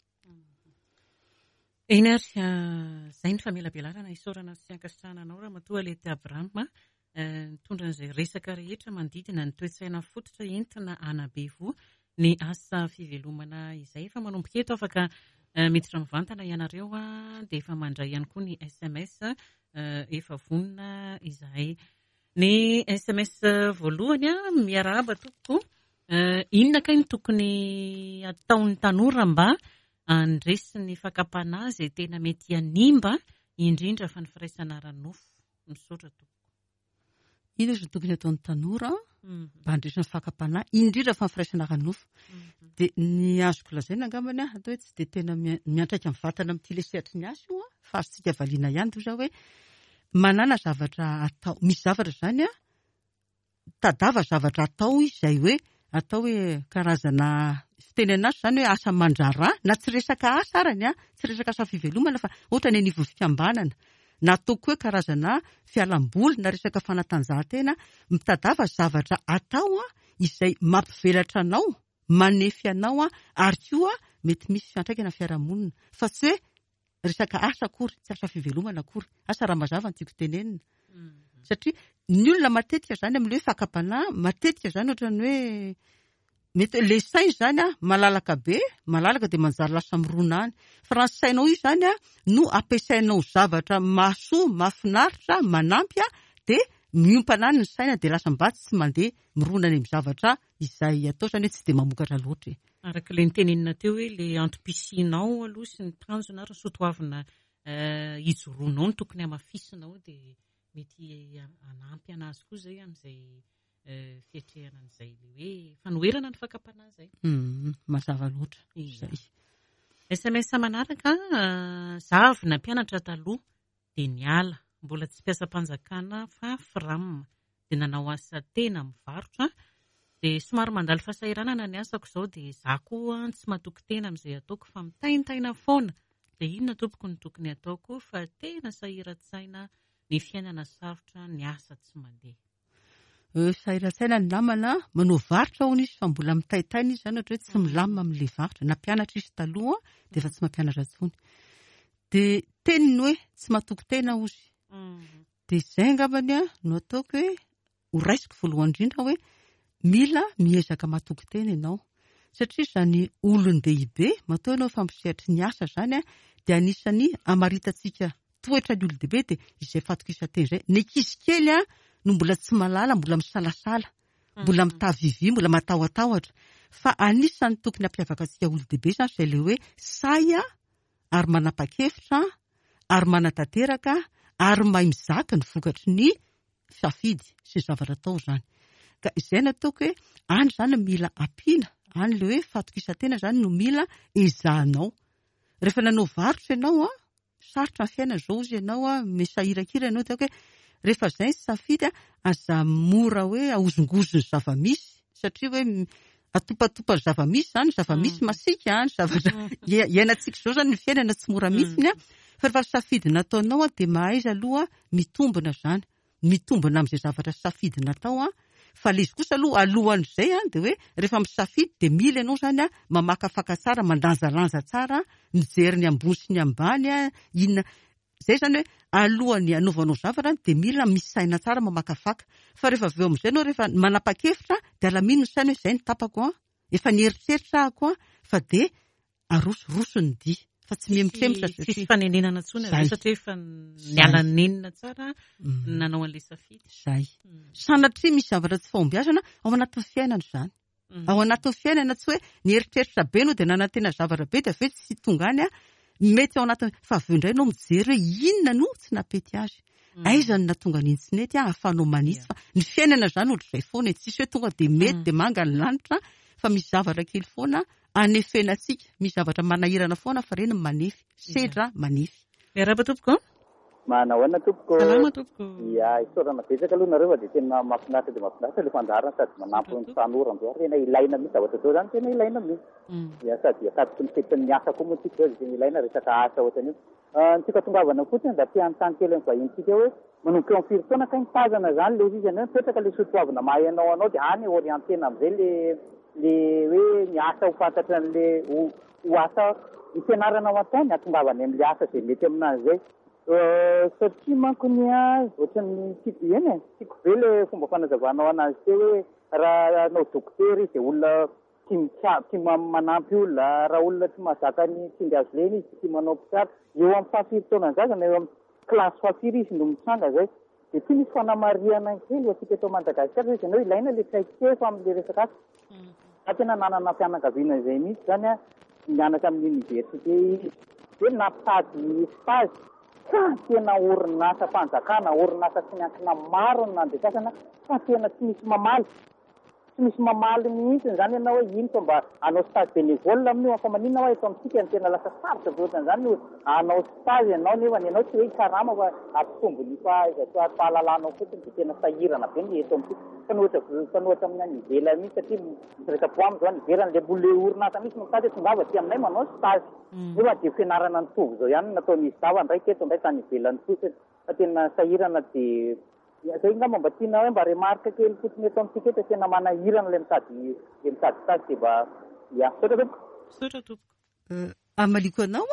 Eny ary izay ny famelabelarana isaorana sy ankasitrahana anao Ramatoa Lety Abraham mitondra an'izay resaka rehetra manodidina ny toe-tsaina fototra entina hanabevoa ny asa fivelomana izay. Efa manomboka eto afaka miditra mivantana ianareo dia efa mandray ihany koa ny S M S efa vonona izahay. Ny S M S voalohany miarahaba tompoko, inona kay ny tokony ataon'ny tanora mba andresy ny fakapana izay tena mety hanimba indrindra fa ny firaisana ara-nofo, misaotra tompoko. Ino izy tokony ataon'ny tanora mba handresy ny fakapana indrindra fa ny firaisana ara-nofo. Dia ny azoko lazaina angambany atao hoe tsy dia tena miantraika amin'ny vatana amin'ity ilay sehatry ny asa io fa azontsika valiana ihany toy izao hoe manana zavatra atao, misy zavatra izany tadava zavatra atao izay hoe atao hoe karazana fitenena azy izany hoe asa mandrara na tsy resaka asa arany, tsy resaka asa fivelomana fa ohatra ny anivon'ny fikambanana na ataoko hoe karazana fialam-boly na resaka fanatanjahantena, mitadava zavatra atao izay mampivelatra anao, manefy anao ary koa mety misy fiantraikana fiarahamonina fa tsy hoe resaka asa akory, tsy asa fivelomana akory, asa raha mazava no tiako tenenina. Satria ny olona matetika zany amin'ilay hoe fakapanahy, matetika zany ohatrany hoe mety le sainy zany a malalaka be, malalaka dia manjary lasa mirona any. Fa raha ny sainao io zany a no ampiasainao zavatra mahasoa, mahafinaritra, manampy a, dia miompana any ny saina dia lasa mba tsy mandeha mirona any amin'ny zavatra izay atao zany hoe tsy dia mamokatra loatra. Araka ilay nitenenina teo hoe ilay antom-pisianao aloha sy ny tanjona ary soatoavina hijoroanao no tokony hamafisinao dia mety hanampy anazy koa izay amin'izay fiatrehana an'izay hoe fanoherana ny fakapanahy izay. Mazava loatra izay. S M S manaraka, zavona mpianatra taloha dia niala, mbola tsy mpiasam-panjakana fa firamina dia nanao asa tena mivarotra dia somary mandalo fahasahiranana ny asako izao dia izaho koa tsy matoky tena amin'izay ataoko fa mitaintaina foana dia inona tompoko ny tokony ataoko fa tena sahiran-tsaina ny fiainana sarotra ny asa tsy mandeha. Sahiran-tsaina ny namana manao varotra hono izy fa mbola mitaintaina izy zany ohatra hoe tsy milamina amin'ilay varotra, na mpianatra izy taloha dia efa tsy mampianatra intsony. Dia teniny hoe tsy matoky tena ozy. Dia izay angambany a no ataoko hoe ho raisiko voalohany indrindra hoe mila miezaka matoky tena ianao. Satria izany olon-dehibe matoa ianao fampisehatra ny asa zany a dia anisany hamaritantsika toetra ny olon-dehibe dia izay fatokisa-teny izay. Ny ankizy kely a no mbola tsy malala, mbola misalasala, mbola mitavivy, mbola matahoatahotra. Fa anisany tokony hampiavaka antsika olon-dehibe zany izay ilay hoe saia ary manapa-kevitra ary manatanteraka ary mahay mizaka ny vokatry ny safidy sy zavatra atao zany. Ka izay no ataoko hoe any zany mila ampiana, any ilay hoe fatokisa-tena zany no mila ezahanao. Rehefa nanao varotra ianao a, sarotra ny fiaina izao izy ianao a, misahirakira ianao dia hoe rehefa izay ny safidy a, aza mora hoe ahozongozony zava-misy satria hoe atopatopa ny zava-misy zany, zava-misy masika ny zavatra iainantsika izao zany ny fiainana tsy mora mihitsiny a. Fa rehefa safidy nataonao a dia mahaiza aloha mitombina zany, mitombina amin'izay zavatra safidy natao a. Fa ilay izy kosa aloha alohan'izay a dia hoe rehefa misafidy dia mila ianao zany a mamakafaka tsara, mandanjalanja tsara, mijery ny ambony sy ny ambany a, inona izay zany hoe alohan'ny anaovanao zavatra dia mila misaina tsara, mamakafaka. Fa rehefa avy eo amin'izay ianao rehefa manapa-kevitra dia alamino ny saina hoe izay ny tapako a, efa nieritreritra ahako a, fa dia arosoroso ny dia. Fa tsy mihemotremitra sisy fanenenana intsony satria efa niala-nenina tsara nanao an'ilay safidy. Zay. Sanatria misy zavatra tsy fahombiazana ao anatin'ny fiainana izany. Ao anatin'ny fiainana tsy hoe nieritreritra be no dia nanantena zavatra be dia avy eo tsy tonga any a, mety ao anatin'ny fa avy eo indray ianao mijery hoe inona no tsy napety azy. Aiza no nahatonga n'intsynety a ahafahanao manisy fa ny fiainana zany ohatr'izay foana, tsisy hoe tonga dia mety dia manga ny lanitra fa misy zavatra kely foana anefena antsika, misy zavatra manahirana foana fa reny manefy, sedra manefy. Miarahaba tompoko? Manahoana tompoko? Salama tompoko. Ia, isaorana betsaka aloha nareo dia tena mahafinaritra dia mahafinaritra ilay fandarana sady manampy ny tanora andro tena ilaina mihitsy zavatra zao zany tena ilaina mihitsy. Ia, sady akatoky ny fetin'ny asa koa moa tsika zao tena ilaina resaka asa ohatran'io. Ny tsika tongavana fotsiny da tia anontany kely amin'ny vahinintsika hoe manomboka eo amin'ny firy taona ka mitazana zany ilay izy anao mipetraka ilay soatoavina mahay anao anao dia any orientena amin'izay le le hoe ny asa ho fantatra an'ilay ho asa ny fianaranao ataony atongavany amin'ilay asa izay mety aminazy zay. Satria manko ny a ohatran'ny tiako eny e, tiako be le fomba fanazavanao anazy teo hoe raha anao dokotera izy dia olona tia tia manampy olona, raha olona tsy mahazaka ny tsindry azo lena izy tia manao mpiara. Eo amin'ny fahafiry taona zazana, eo amin'ny kilasy fahafiry izy no mitsanga zay. Dia tia misy fanamariana kely atsika eto Madagasikara izy anao ilaina ilay traikefa amin'ilay resaka asa. Fa tena nanana fianakaviana izay mihitsy zany a, mianatra amin'ny université izy. Dia nampitady stage. Ka tena orinasa fanjakana, orinasa tsy miankina maro ny nandesasana, fa tena tsy misy mamaly. Tsy misy mamaly mihitsy zany ianao hoe ino fa mba anao stage bénévole amin'io fa maninona hoe eto amintsika ny tena lasa sarotra be ohatran'izany no anao stage ianao nefa ny ianao tsy hoe karama fa ampitombo ny fahalalanao fotsiny dia tena sahirana be ny eto amintsika. Fanohitra fanohitra amin'ny any ivelany mihitsy satria miresaka amiko zao ivelany le boule orinasa misy mitady tongava ty aminay manao stage. Nefa dia fianarana nitovy zao ihany nataon'izy dava ndraiky eto ndraiky tany ivelany fotsiny fa tena sahirana dia zay ngamba mba tiana hoe mba remarque kely fotsiny eto amintsika eto tena manahirana le mitady le mitady stage dia mba ia sotra tompoko. Sotra tompoko. Amaliko anao a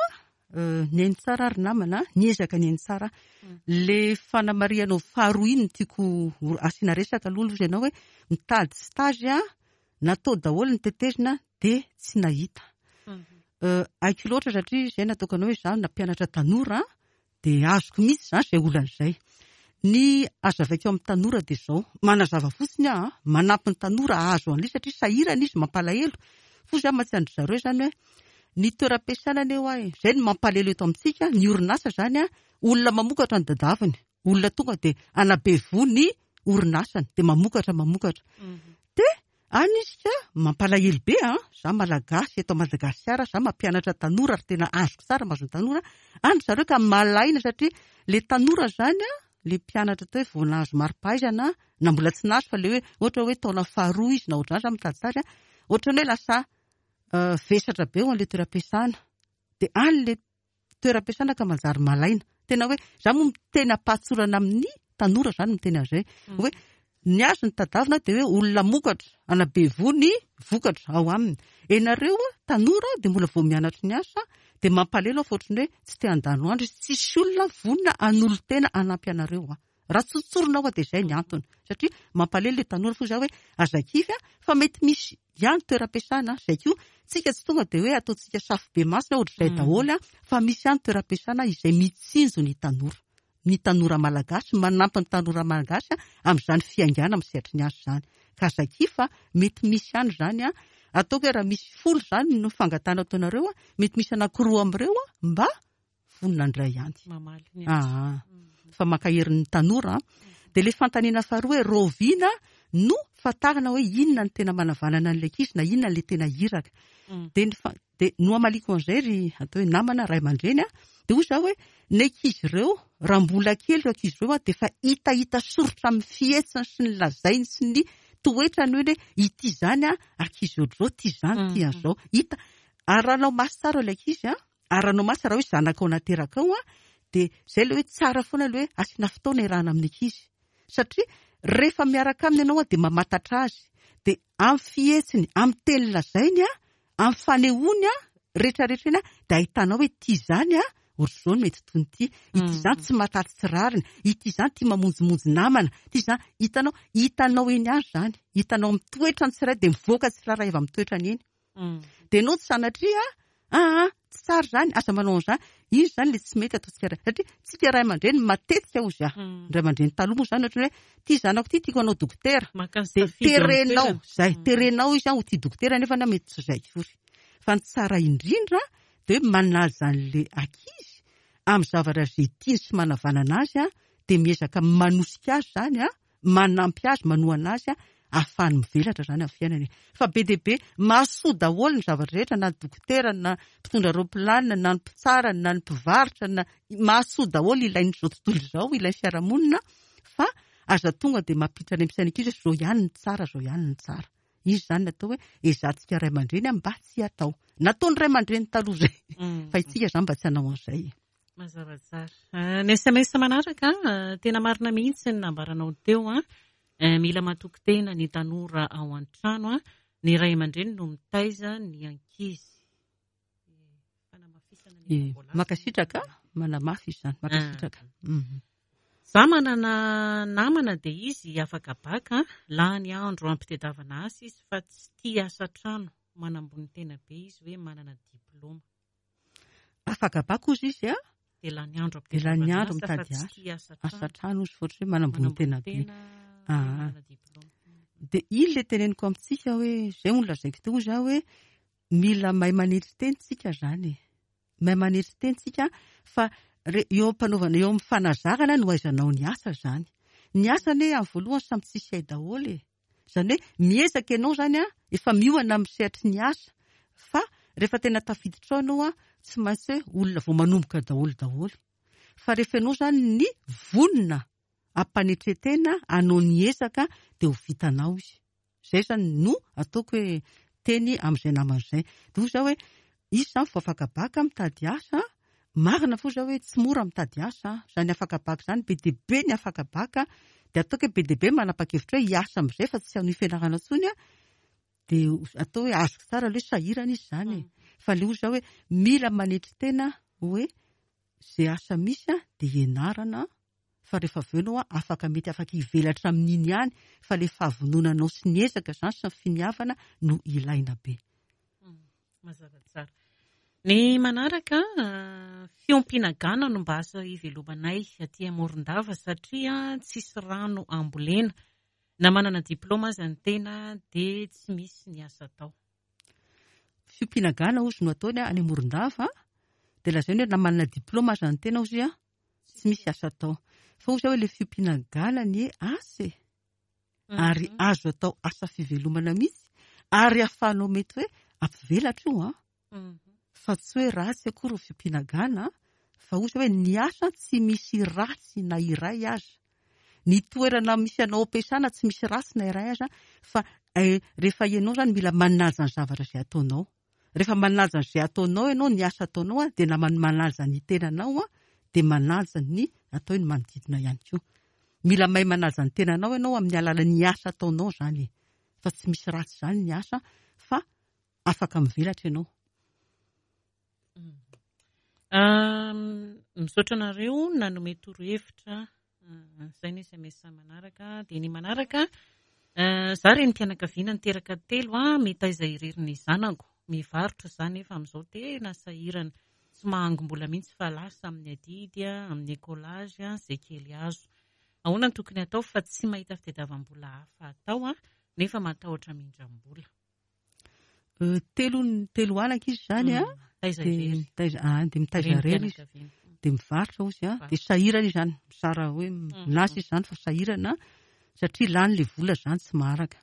ny hainy tsara ary namana niezaka ny hainy tsara le fanamarianao faharoa iny tiako asiana resaka aloha izy ianao hoe mitady stage natao daholo ny tetezina de tsy nahita aiko loatra satria izay nataoko anao hoe zaho nampianatra tanora de azoko mihitsy zany izay olan'izay ny azavaiko amin'ny tanora de zao manazava fotsiny a manampy ny tanora azo an'ilay satria sahirana izy mampalahelo fo zany matsiandry zareo zany hoe ny toeram-piasana anie ho ahy izay ny mampalahelo eto amintsika ny orinasa zany a olona mamokatra ny dadaviny olona tonga de anabevo ny orinasany de mamokatra mamokatra de any izy mampalahelo be a za malagasy eto Madagasikara za mampianatra tanora ary tena azoko tsara mazony tanora any zareo ka malaina satria le tanora zany a le mpianatra tao hoe vao nahazo mari-pahaizana na mbola tsy nahazo fa le hoe ohatra hoe taona faharoa izy na ohatrany za mitady sary ohatra hoe lasa vesatra be ho an'le toeram-piasana de any le toeram-piasana ka manjary malaina tena hoe za moa tena patsorana amin'ny tanora zany miteny an'izay hoe ny azo ny tadavina de hoe olona mokatra anabevo ny vokatra ao aminy enareo tanora de mbola vao mianatra ny asa de mampalelo fa ohatrany hoe tsy te handano andro tsisy olona vonona an'olo tena anampy anareo a raha tsotsorona ao de izay ny antony satria mampalelo le tanora fo za hoe azakivy fa mety misy ihany toeram-piasana zay ko tsika tsy tonga de hoe ataotsika safy be masina ohatr'izay daholo fa misy ihany toeram-piasana izay mitsinjo ny tanora ny tanora malagasy manampy ny tanora malagasy amin'izany fiangana amin'ny sehatry ny azy zany ka zakifa mety misy ihany zany a ataoko hoe raha misy folo zany no fangatana ataonareo mety misy anankiroa amin'ireo mba vonona andray ihany fa makaherin'ny tanora de le fantanina faharoa hoe roviana no fatarina hoe inona ny tena manavanana an'ilay ankizy na inona le tena hiraka de de no amaliko an'izay ry atao hoe namana ray aman-dreny de hoy za hoe ny ankizy ireo raha mbola kely ireo ankizy ireo de fa hitahita sorotra amin'ny fihetsiny sy ny lazainy sy ny toetrany hoe ity zany ankizy ohatr'izao ty zany ty an'izao hita aranao masy tsara ilay ankizy aranao masy raha hoe zanakao nateraka ao de zay le hoe tsara foana le hoe asiana fotoana irahana amin'ny ankizy satria rehefa miaraka aminy ianao de mamatatra azy de amin'ny fihetsiny amin'ny teny lazainy amin'ny fanehoany rehetrarehetra iny de ahitanao hoe ty zany ohatr'izao no mety toy ity ity zany tsy mataty tsirariny ity zany ty mamonjimonjy namana ty zany hitanao hitanao eny azy zany hitanao amin'ny toetrany tsiray de mivoaka tsiraray avy amin'ny toetrany eny de enao tsy sanatria aa tsy tsara zany asa manao an'izany izy zany le tsy mety ataotsika satria tsika ray aman-dreny matetika ozy a ray aman-dreny taloha moa zany ohatra hoe ty zanako ty tiako anao dokotera de terenao zay terenao izy ho ty dokotera nefa na mety tsy zay kory fa ny tsara indrindra de hoe manaja an'le ankizy amin'ny zavatra zay tiany sy manavanana azy de miezaka manosika azy zany manampy azy manohana azy ahafahany mivelatra zany amin'ny fiainany fa be de be mahasoa daholo ny zavatra rehetra na dokotera na mpitondra roaplanina na ny mpitsara na ny mpivarotra na mahasoa daholo ilainy zao tontolo izao ilainy fiarahamonina fa aza tonga de mampitra any ampisaina ankizy zao ihany ny tsara zao ihany ny tsara izy zany natao hoe ezatsika ray aman-dreny mba tsy atao nataony ray aman-dreny taloha zay fa itsika zany mba tsy hanao an'izay mazava tsara ny S M S manaraka tena marina mihitsy ny nambaranao teo mila matoky tena ny tanora ao an-trano ny ray aman-dreny no mitaiza ny ankizy makasitraka manamafy izy zany makasitraka za manana namana de izy afaka baka lany andro ampitedavana azy izy fa tsy tia asa trano manambony tena be izy hoe manana diplôma afaka baka ozy izy de lany andro de lany andro mitady asa trano izy fotry hoe manambony tena be de iny le teneniko amintsika hoe zay olona zaiko teo za hoe mila mahay manetry tenitsika zany mahay manetry tenitsika fa eo ampanaovana eo amin'ny fanazarana no aizanao ny asa zany ny asa ne amin'ny voalohany samy tsisy hay daholo zany hoe miezaka ianao zany efa mioana amin'ny sehatry ny asa fa rehefa tena tafiditra ao ianao tsy maintsy hoe olona vao manomboka daholo daholo fa rehefa ianao zany ny vonona ampanetretena anao ny ezaka de ho vitanao izy zay zany no ataoko hoe teny amin'izay naman'izay de ho za hoe izy zany vao afaka baka mitady asa marina fo za hoe tsy mora mitady asa zany afaka baka zany be de be ny afaka baka de ataoko hoe be de be manapa-kevitra hoe hiasa amin'izay fa tsy hanao fianarana tsony de atao hoe azoko tsara le sahirana izy zany fa le ho za hoe mila manetry tena hoe zay asa misy a dia ianarana fa rehefa avy eo ianao a afaka mety afaka hivelatra amin'iny ihany fa le fahavononanao sy ny ezaka izany sy ny finiavana no ilaina be. Mazava tsara. Ny manaraka fiompiana gana no mba asa hivelomanay aty Morondava satria tsisy rano ambolena. Na manana diplôma aza ny tena dia tsy misy ny asa atao. Fiompiana gana ozy no ataony any Morondava dia lazainy hoe na manana diplôma aza ny tena ozy a tsy misy asa atao. Fa ozy hoe ilay fiompiana gana ny asa e. Ary azo atao asa fivelomana mihitsy ary ahafahanao mety hoe ampivelatra io a. Fa tsy hoe ratsy akory ny fiompiana gana fa ozy hoe ny asa tsy misy ratsy na iray aza. Ny toerana misy anao ampiasana tsy misy ratsy na iray aza fa rehefa ianao zany mila manaja ny zavatra izay ataonao. Rehefa manaja izay ataonao ianao ny asa ataonao a dia na manaja ny tenanao a dia manaja ny atao ny manodidina ihany koa. Mila mahay manaja ny tenanao ianao amin'ny alalan'ny asa ataonao zany. Fa tsy misy ratsy zany ny asa fa afaka mivelatra ianao. Misaotra anareo nanome torohevitra izay ny S M S manaraka dia ny manaraka za reny mpianakaviana niteraka telo a mitaiza irery ny zanako mivarotra izany efa amin'izao tena sahirana tsy mahangom-bola mihitsy fa lasa amin'ny adidy amin'ny écolage izay kely azo. Ahoana ny tokony atao fa tsy mahita fitadiavam-bola hafa atao a nefa matahotra mindram-bola. Telo telo anaka izy zany a dia mitaiza irery izy dia mivarotra ozy a dia sahirana izy zany misara hoe lasa izy zany fa sahirana satria lany le vola zany tsy maharaka.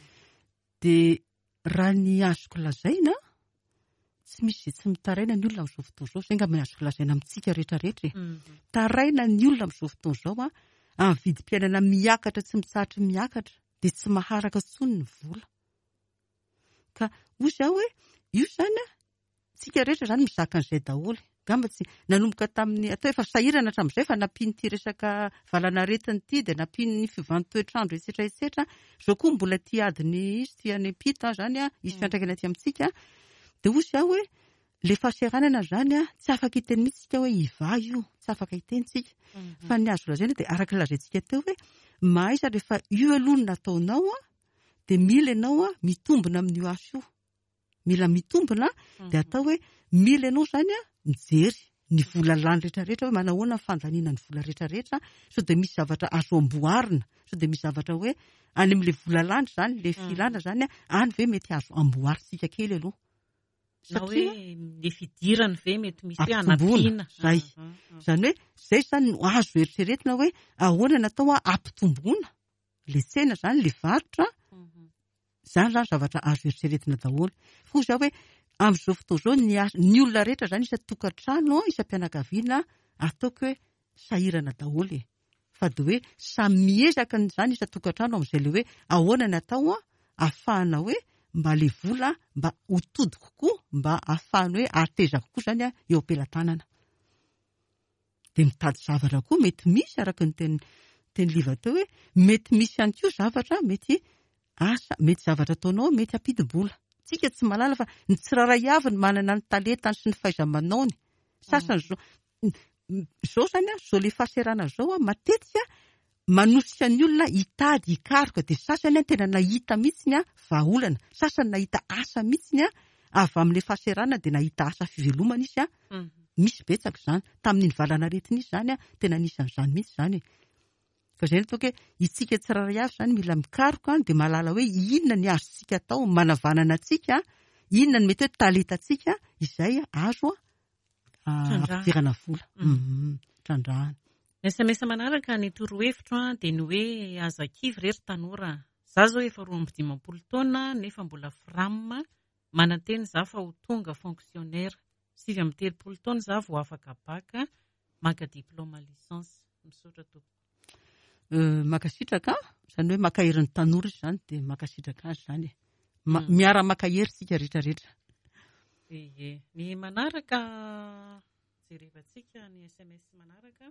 Dia raha ny azoko lazaina tsy misy izay tsy mitaraina ny olona amin'izao fotoana izao izay angamba ny azoko lazaina amintsika rehetra rehetra. Taraina ny olona amin'izao fotoana izao a amin'ny vidim-piainana miakatra tsy mitsahatra miakatra dia tsy maharaka intsony ny vola. Ka ozy aho hoe io zany a tsika rehetra zany mizaka an'izay daholo. Gamba tsy nanomboka tamin'ny atao efa sahirana hatramin'izay fa nampiny ity resaka valanaretiny ity dia nampiny ny fiovantoetrandro etsetra etsetra. Izao koa mbola ty adiny izy ty any ampita zany a izy fiantraikana aty amintsika. Dia ozy aho hoe le fahaseranana zany a tsy afaka hiteny mihitsy tsika hoe hiva io tsy afaka hiteny tsika. Fa ny azo lazaina dia araka lazaintsika teo hoe mahaiza rehefa io aloha no nataonao a dia mila ianao a mitombona amin'io asa io. Mila mitombona dia atao hoe mila ianao zany a mijery ny vola lany rehetra rehetra hoe manahoana ny fandanina ny vola rehetra rehetra sao dia misy zavatra azo amboarina sao dia misy zavatra hoe any amin'ilay vola lany zany le filana zany a any ve mety azo amboarintsika kely aloha. Na hoe le fidirany ve mety misy hoe anampiana zay. Izany hoe zay zany no azo eritreretina hoe ahoana natao ampitomboana le tsena zany le varotra. Zany zany zavatra azo eritreretina daholo. Fa ozy hoe amin'izao fotoana izao ny olona rehetra zany isa tokantrano isa mpianakaviana ataoko hoe sahirana daholo e. Fa dia hoe samy miezaka zany isa tokantrano amin'izay le hoe ahoana natao ahafahana hoe mba le vola mba hotody kokoa mba ahafahana hoe ateza kokoa zany eo am-pelantanana. Dia mitady zavatra koa mety misy araka ny teny teny liva teo hoe mety misy ihany koa zavatra mety asa mety zavatra ataonao mety ampidi-bola. Tsika tsy malala fa ny tsiraray avy ny manana ny talentany sy ny fahaiza-manaony. Sasany zao zao zany a zao le fahaserana zao a matetika manosika ny olona hitady hikaroka dia sasany a tena nahita mihitsy a vahaolana. Sasany nahita asa mihitsy a avy amin'le fahaserana dia nahita asa fivelomana izy a. Misy betsaka izany tamin'ny valanaretiny izy zany a tena nisan'izany mihitsy zany. Fa izay ny toka hoe itsika tsiraray avy zany mila mikaroka dia mahalala hoe inona ny azontsika atao manavanana antsika, inona ny mety hoe talentantsika izay azo ampidirana vola. Trandrahana. S M S manaraka ny torohevitra dia ny hoe azakivy rery tanora. Za zao efa roa amby dimampolo taona nefa mbola firamina mananteny za fa ho tonga fonksionaira. Sivy amby telopolo taona za vao afaka baka maka diplôma lisansa. Misaotra tompoko. Makasitraka izany hoe makahery ny tanora izy zany dia makasitraka azy zany. Miara makahery tsika rehetra rehetra. Ie, ny manaraka jerevantsika ny S M S manaraka.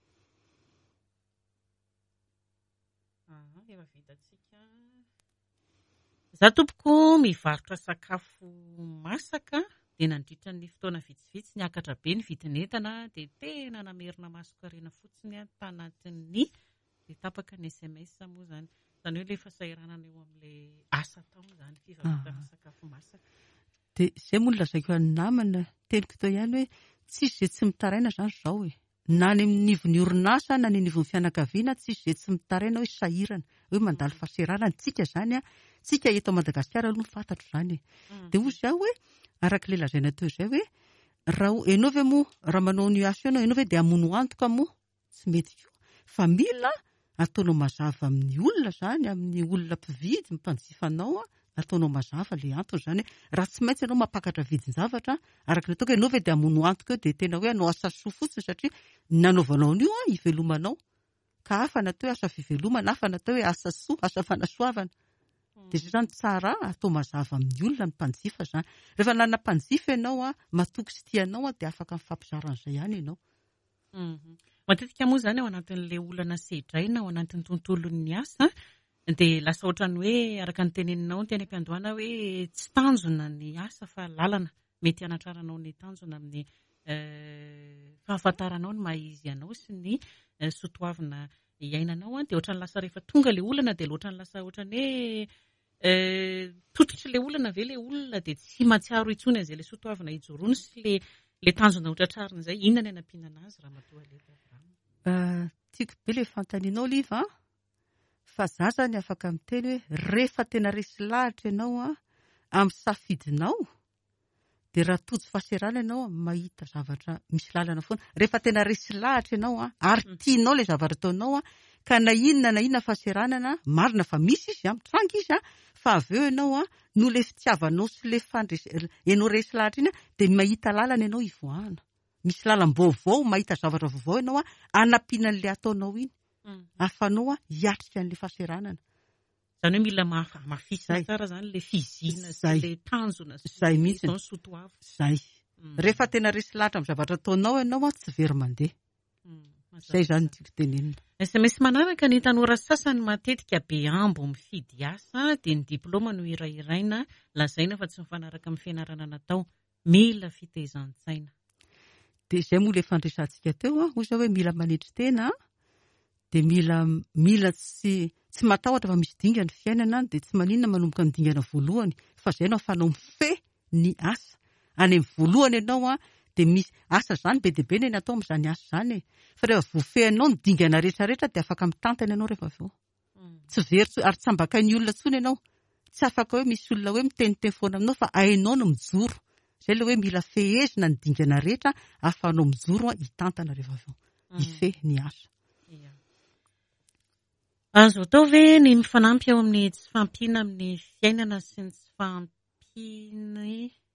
Efa vitatsika. Za tompoko mivarotra sakafo masaka dia nandritra ny fotoana vitsivitsy niakatra be ny vidin'entana dia tena namerina masokarena fotsiny tanatin'ny dia tapaka ny S M S moa izany. Izany hoe rehefa sairanana eo amin'ilay asa tao izany fivarotana sakafo masaka. Dia izay moa no lazaiko an'ny namana teniko tao ihany hoe tsisy izay tsy mitaraina izany izao hoe. Na ny nivon'ny orinasa na ny nivon'ny fianakaviana tsisy izay tsy mitaraina hoe sahirana hoe mandalo fahaserana tsika izany a tsika eto Madagasikara aloha fantatro izany. Dia hozy aho hoe arak'ilay lazaina teo izay hoe raha ianao ve moa raha manao ny asa ianao ianao ve dia hamono antoka moa tsy mety koa fa mila ataonao mazava amin'ny olona izany amin'ny olona mpividy mpanjifanao a ataonao mazava ilay antony izany hoe raha tsy maintsy ianao mampakatra vidin-javatra araka ny ataoko ianao ve dia hamono antoka eo dia tena hoe anao asa soa fotsiny satria nanaovanao an'io a hivelomanao ka hafa natao hoe asa fivelomana hafa natao hoe asa soa asa fanasoavana. Dia izany tsara atao mazava amin'ny olona ny mpanjifa izany. Rehefa nana mpanjifa ianao a matoky sy tianao a dia afaka mifampizaran'izay ihany ianao. Matetika moa izany ao anatin'ilay olana sedraina ao anatin'ny tontolon'ny asa dia lasa ohatrany hoe araka ny teneninao ny teny am-piandohana hoe tsy tanjona ny asa fa lalana mety hanatraranao ny tanjona amin'ny fahafantaranao ny maha-izy ianao sy ny soatoavina iainanao dia ohatrany lasa rehefa tonga ilay olana dia ohatrany lasa ohatrany hoe tototry ilay olana ve ilay olona dia tsy mahatsiaro intsony an'izay ilay soatoavina ijoroany sy ilay tanjona hotratrarina izay inona ny hanampiana azy raha matoa alefa. Tiako be ilay fanontanianao liva fa za zany afaka miteny hoe rehefa tena resy lahatra ianao a amin'ny safidinao dia raha tojo fahaserana ianao mahita zavatra misy lalana foana. Rehefa tena resy lahatra ianao a ary tianao ilay zavatra ataonao a ka na inona na inona fahaseranana marina fa misy izy a mitranga izy a fa avy eo ianao a no ilay fitiavanao sy ilay fandres ianao resy lahatra iny a dia mahita lalana ianao hivoahana. Misy lalam-baovao mahita zavatra vaovao ianao a anampiana an'ilay ataonao iny afanao a hiatrika an'ilay fahaseranana. Izany hoe mila mafisina tsara izany ilay fizina sy ilay tanjona izay mihitsy ny soatoava. Izay. Rehefa tena resy lahatra amin'ny zavatra ataonao ianao a tsy very mandeha. Izay izany tiako tenenina. S M S manaraka ny tanora sasany matetika be ambo mifidy asa dia ny diploma no irairaina lazaina fa tsy mifanaraka amin'ny fianarana natao. Mila fitaizan-tsaina. Dia izay moa ilay fandresantsika teo a hoy hoe mila manetry tena dia mila mila tsy tsy matahotra fa misy dingana ny fiainana dia tsy maninona manomboka ny dingana voalohany fa izay no afanao mifehy ny asa. Any amin'ny voalohany ianao a dia misy asa izany be dia be ny natao amin'izany asa izany e. Fa rehefa voafehinao ny dingana rehetrarehetra dia afaka mitantana ianao rehefa avy eo. Tsy very ary tsy ambakany olona tsony ianao. Tsy afaka hoe misy olona hoe miteniteny foana aminao fa hainao no mijoro. Izay ilay hoe mila fehezina ny dingana rehetra afanao mijoro a hitantana rehefa avy eo. Hifehy ny asa. Azo atao ve ny mifanampy eo amin'ny tsy fampiana amin'ny fiainana sy ny tsy fampiana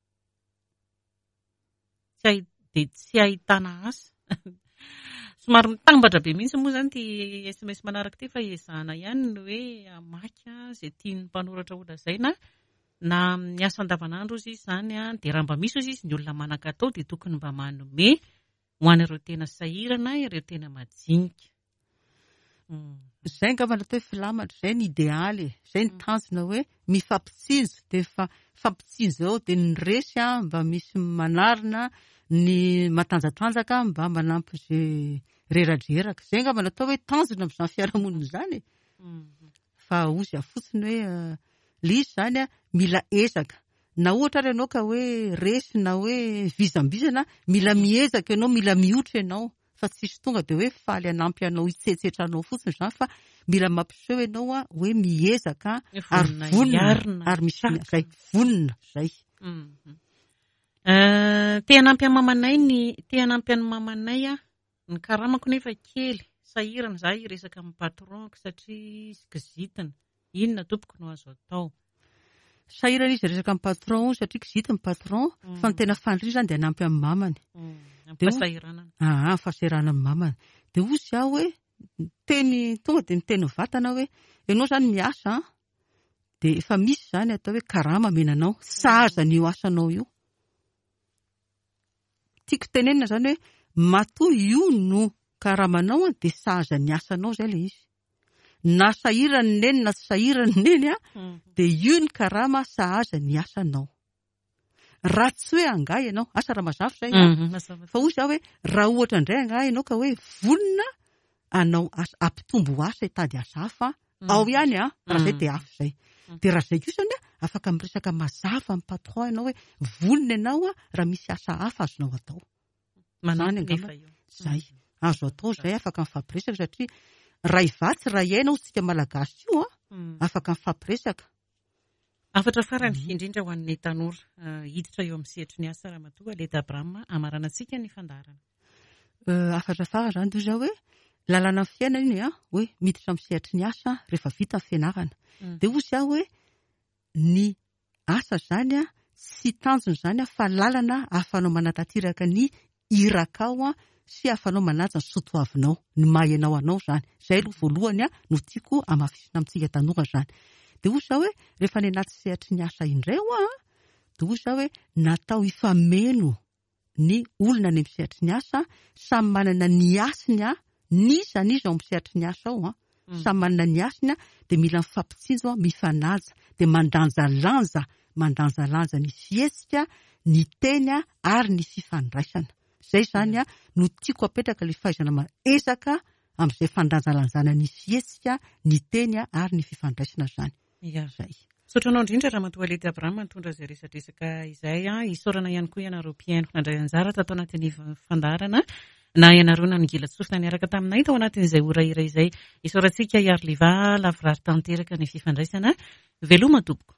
dia tsy ahitana asa? Somary mitambatra be mihitsy moa izany ity S M S manaraka ity fa ezahana ihany ny hoe hamaky izay tian'ny mpanoratra ho lazaina na amin'ny asa andavanandro izy izany a dia raha mba misy izy ny olona manan-katao dia tokony mba manome ho an'ireo tena sahirana ireo tena majinika. Izay angamba natao hoe filamatra izay ny idealy izay ny tanjona hoe mifampitsinjo dia fampitsinjo eo dia ny resy a mba misy manarina ny matanjatanjaka mba manampy izay reradreraka. Izay angamba natao hoe tanjona amin'izany fiarahamonina izany fa ozy afotsiny hoe ilay izy izany a mila ezaka. Na ohatra ary ianao ka hoe resy na hoe vizambizana mila miezaka ianao mila miotra ianao. Fa tsisy tonga dia hoe faly hanampy anao hitsetsetra anao fotsiny izany fa mila mampiseho ianao a hoe miezaka ary vonona ary misy izay vonona izay. Te hanampy an'i mamanay ny te hanampy an'i mamanay a ny karamako nefa kely sahirana za hiresaka amin'ny patronko satria izy kizitina. Inona tompoko no azo atao? Sahirana izy resaka amin'ny patron satria kizity ny patron fa ny tena fandry izany dia hanampy amin'ny mamany. Fahasahiranana. Ah, fahasahiranana amin'ny mamany. Dia hozy aho hoe teny tonga dia miteny vatana hoe ianao izany miasa dia efa misy izany atao hoe karama menanao sahaza n'io asanao io. Tiako tenenina izany hoe matoa io no karamanao dia sahaza ny asanao izay ilay izy. Na sahirana neny na tsy sahirana neny a dia io ny karama sahaza ny asanao. raha tsy hoe angay ianao asa raha mazava zay fa hoy za hoe raha ohatra indray angay ianao ka hoe vonona anao ampitombo asa hitady asa hafa ao ihany a raha zay dia afo zay dia raha zay kosa ania afaka miresaka mazava amin'ny patron ianao hoe vonona ianao a raha misy asa hafa azonao atao zany angamba zay azo atao zay afaka mifampiresaka satria raha ivatsy raha iaina tsika malagasy io a afaka mifampiresaka. Afatra farany indrindra ho an'ny tanora hiditra eo amin'ny sehatry ny asa Ramatoa Leda Abraham amaranantsika ny fandarana. Afatra farany zany toy izao hoe lalàna amin'ny fiainana iny a hoe miditra amin'ny sehatry ny asa rehefa vita ny fianarana dia hoy izaho hoe ny asa zany a tsy tanjona zany a fa lalana ahafahanao manatanteraka ny irakao a sy ahafahanao manaja ny soatoavinao ny maha ianao anao zany zay aloha voalohany a no tiako amafisina amintsika tanora zany. Dia hoy izao hoe rehefa ny anaty sehatry ny asa indray ho a dia hoy izao hoe natao ifameno ny olona any amin'ny sehatry ny asa samy manana ny asiny a nisa n'iza ao amin'ny sehatry ny asa ao a samy manana ny asiny a dia mila mifampitsinjo mifanaja dia mandanjalanja mandanjalanja ny fihetsika ny teny a ary ny fifandraisana zay zany a no tiako apetraka ilay fahaizana maezaka amin'izay fandanjalanjana ny fihetsika ny teny a ary ny fifandraisana zany. Zay. Sotranao indrindra Ramatoa Leda Abraham mitondra izay resadresaka izay a isaorana ihany koa ianareo mpiaino nandray anjara tato anatin'ny fandarana na ianareo naningila tsofina niaraka taminay tao anatin'izay ora iray izay isaorantsika Iary Liva lavrary tanteraka ny fifandraisana veloma tompoko.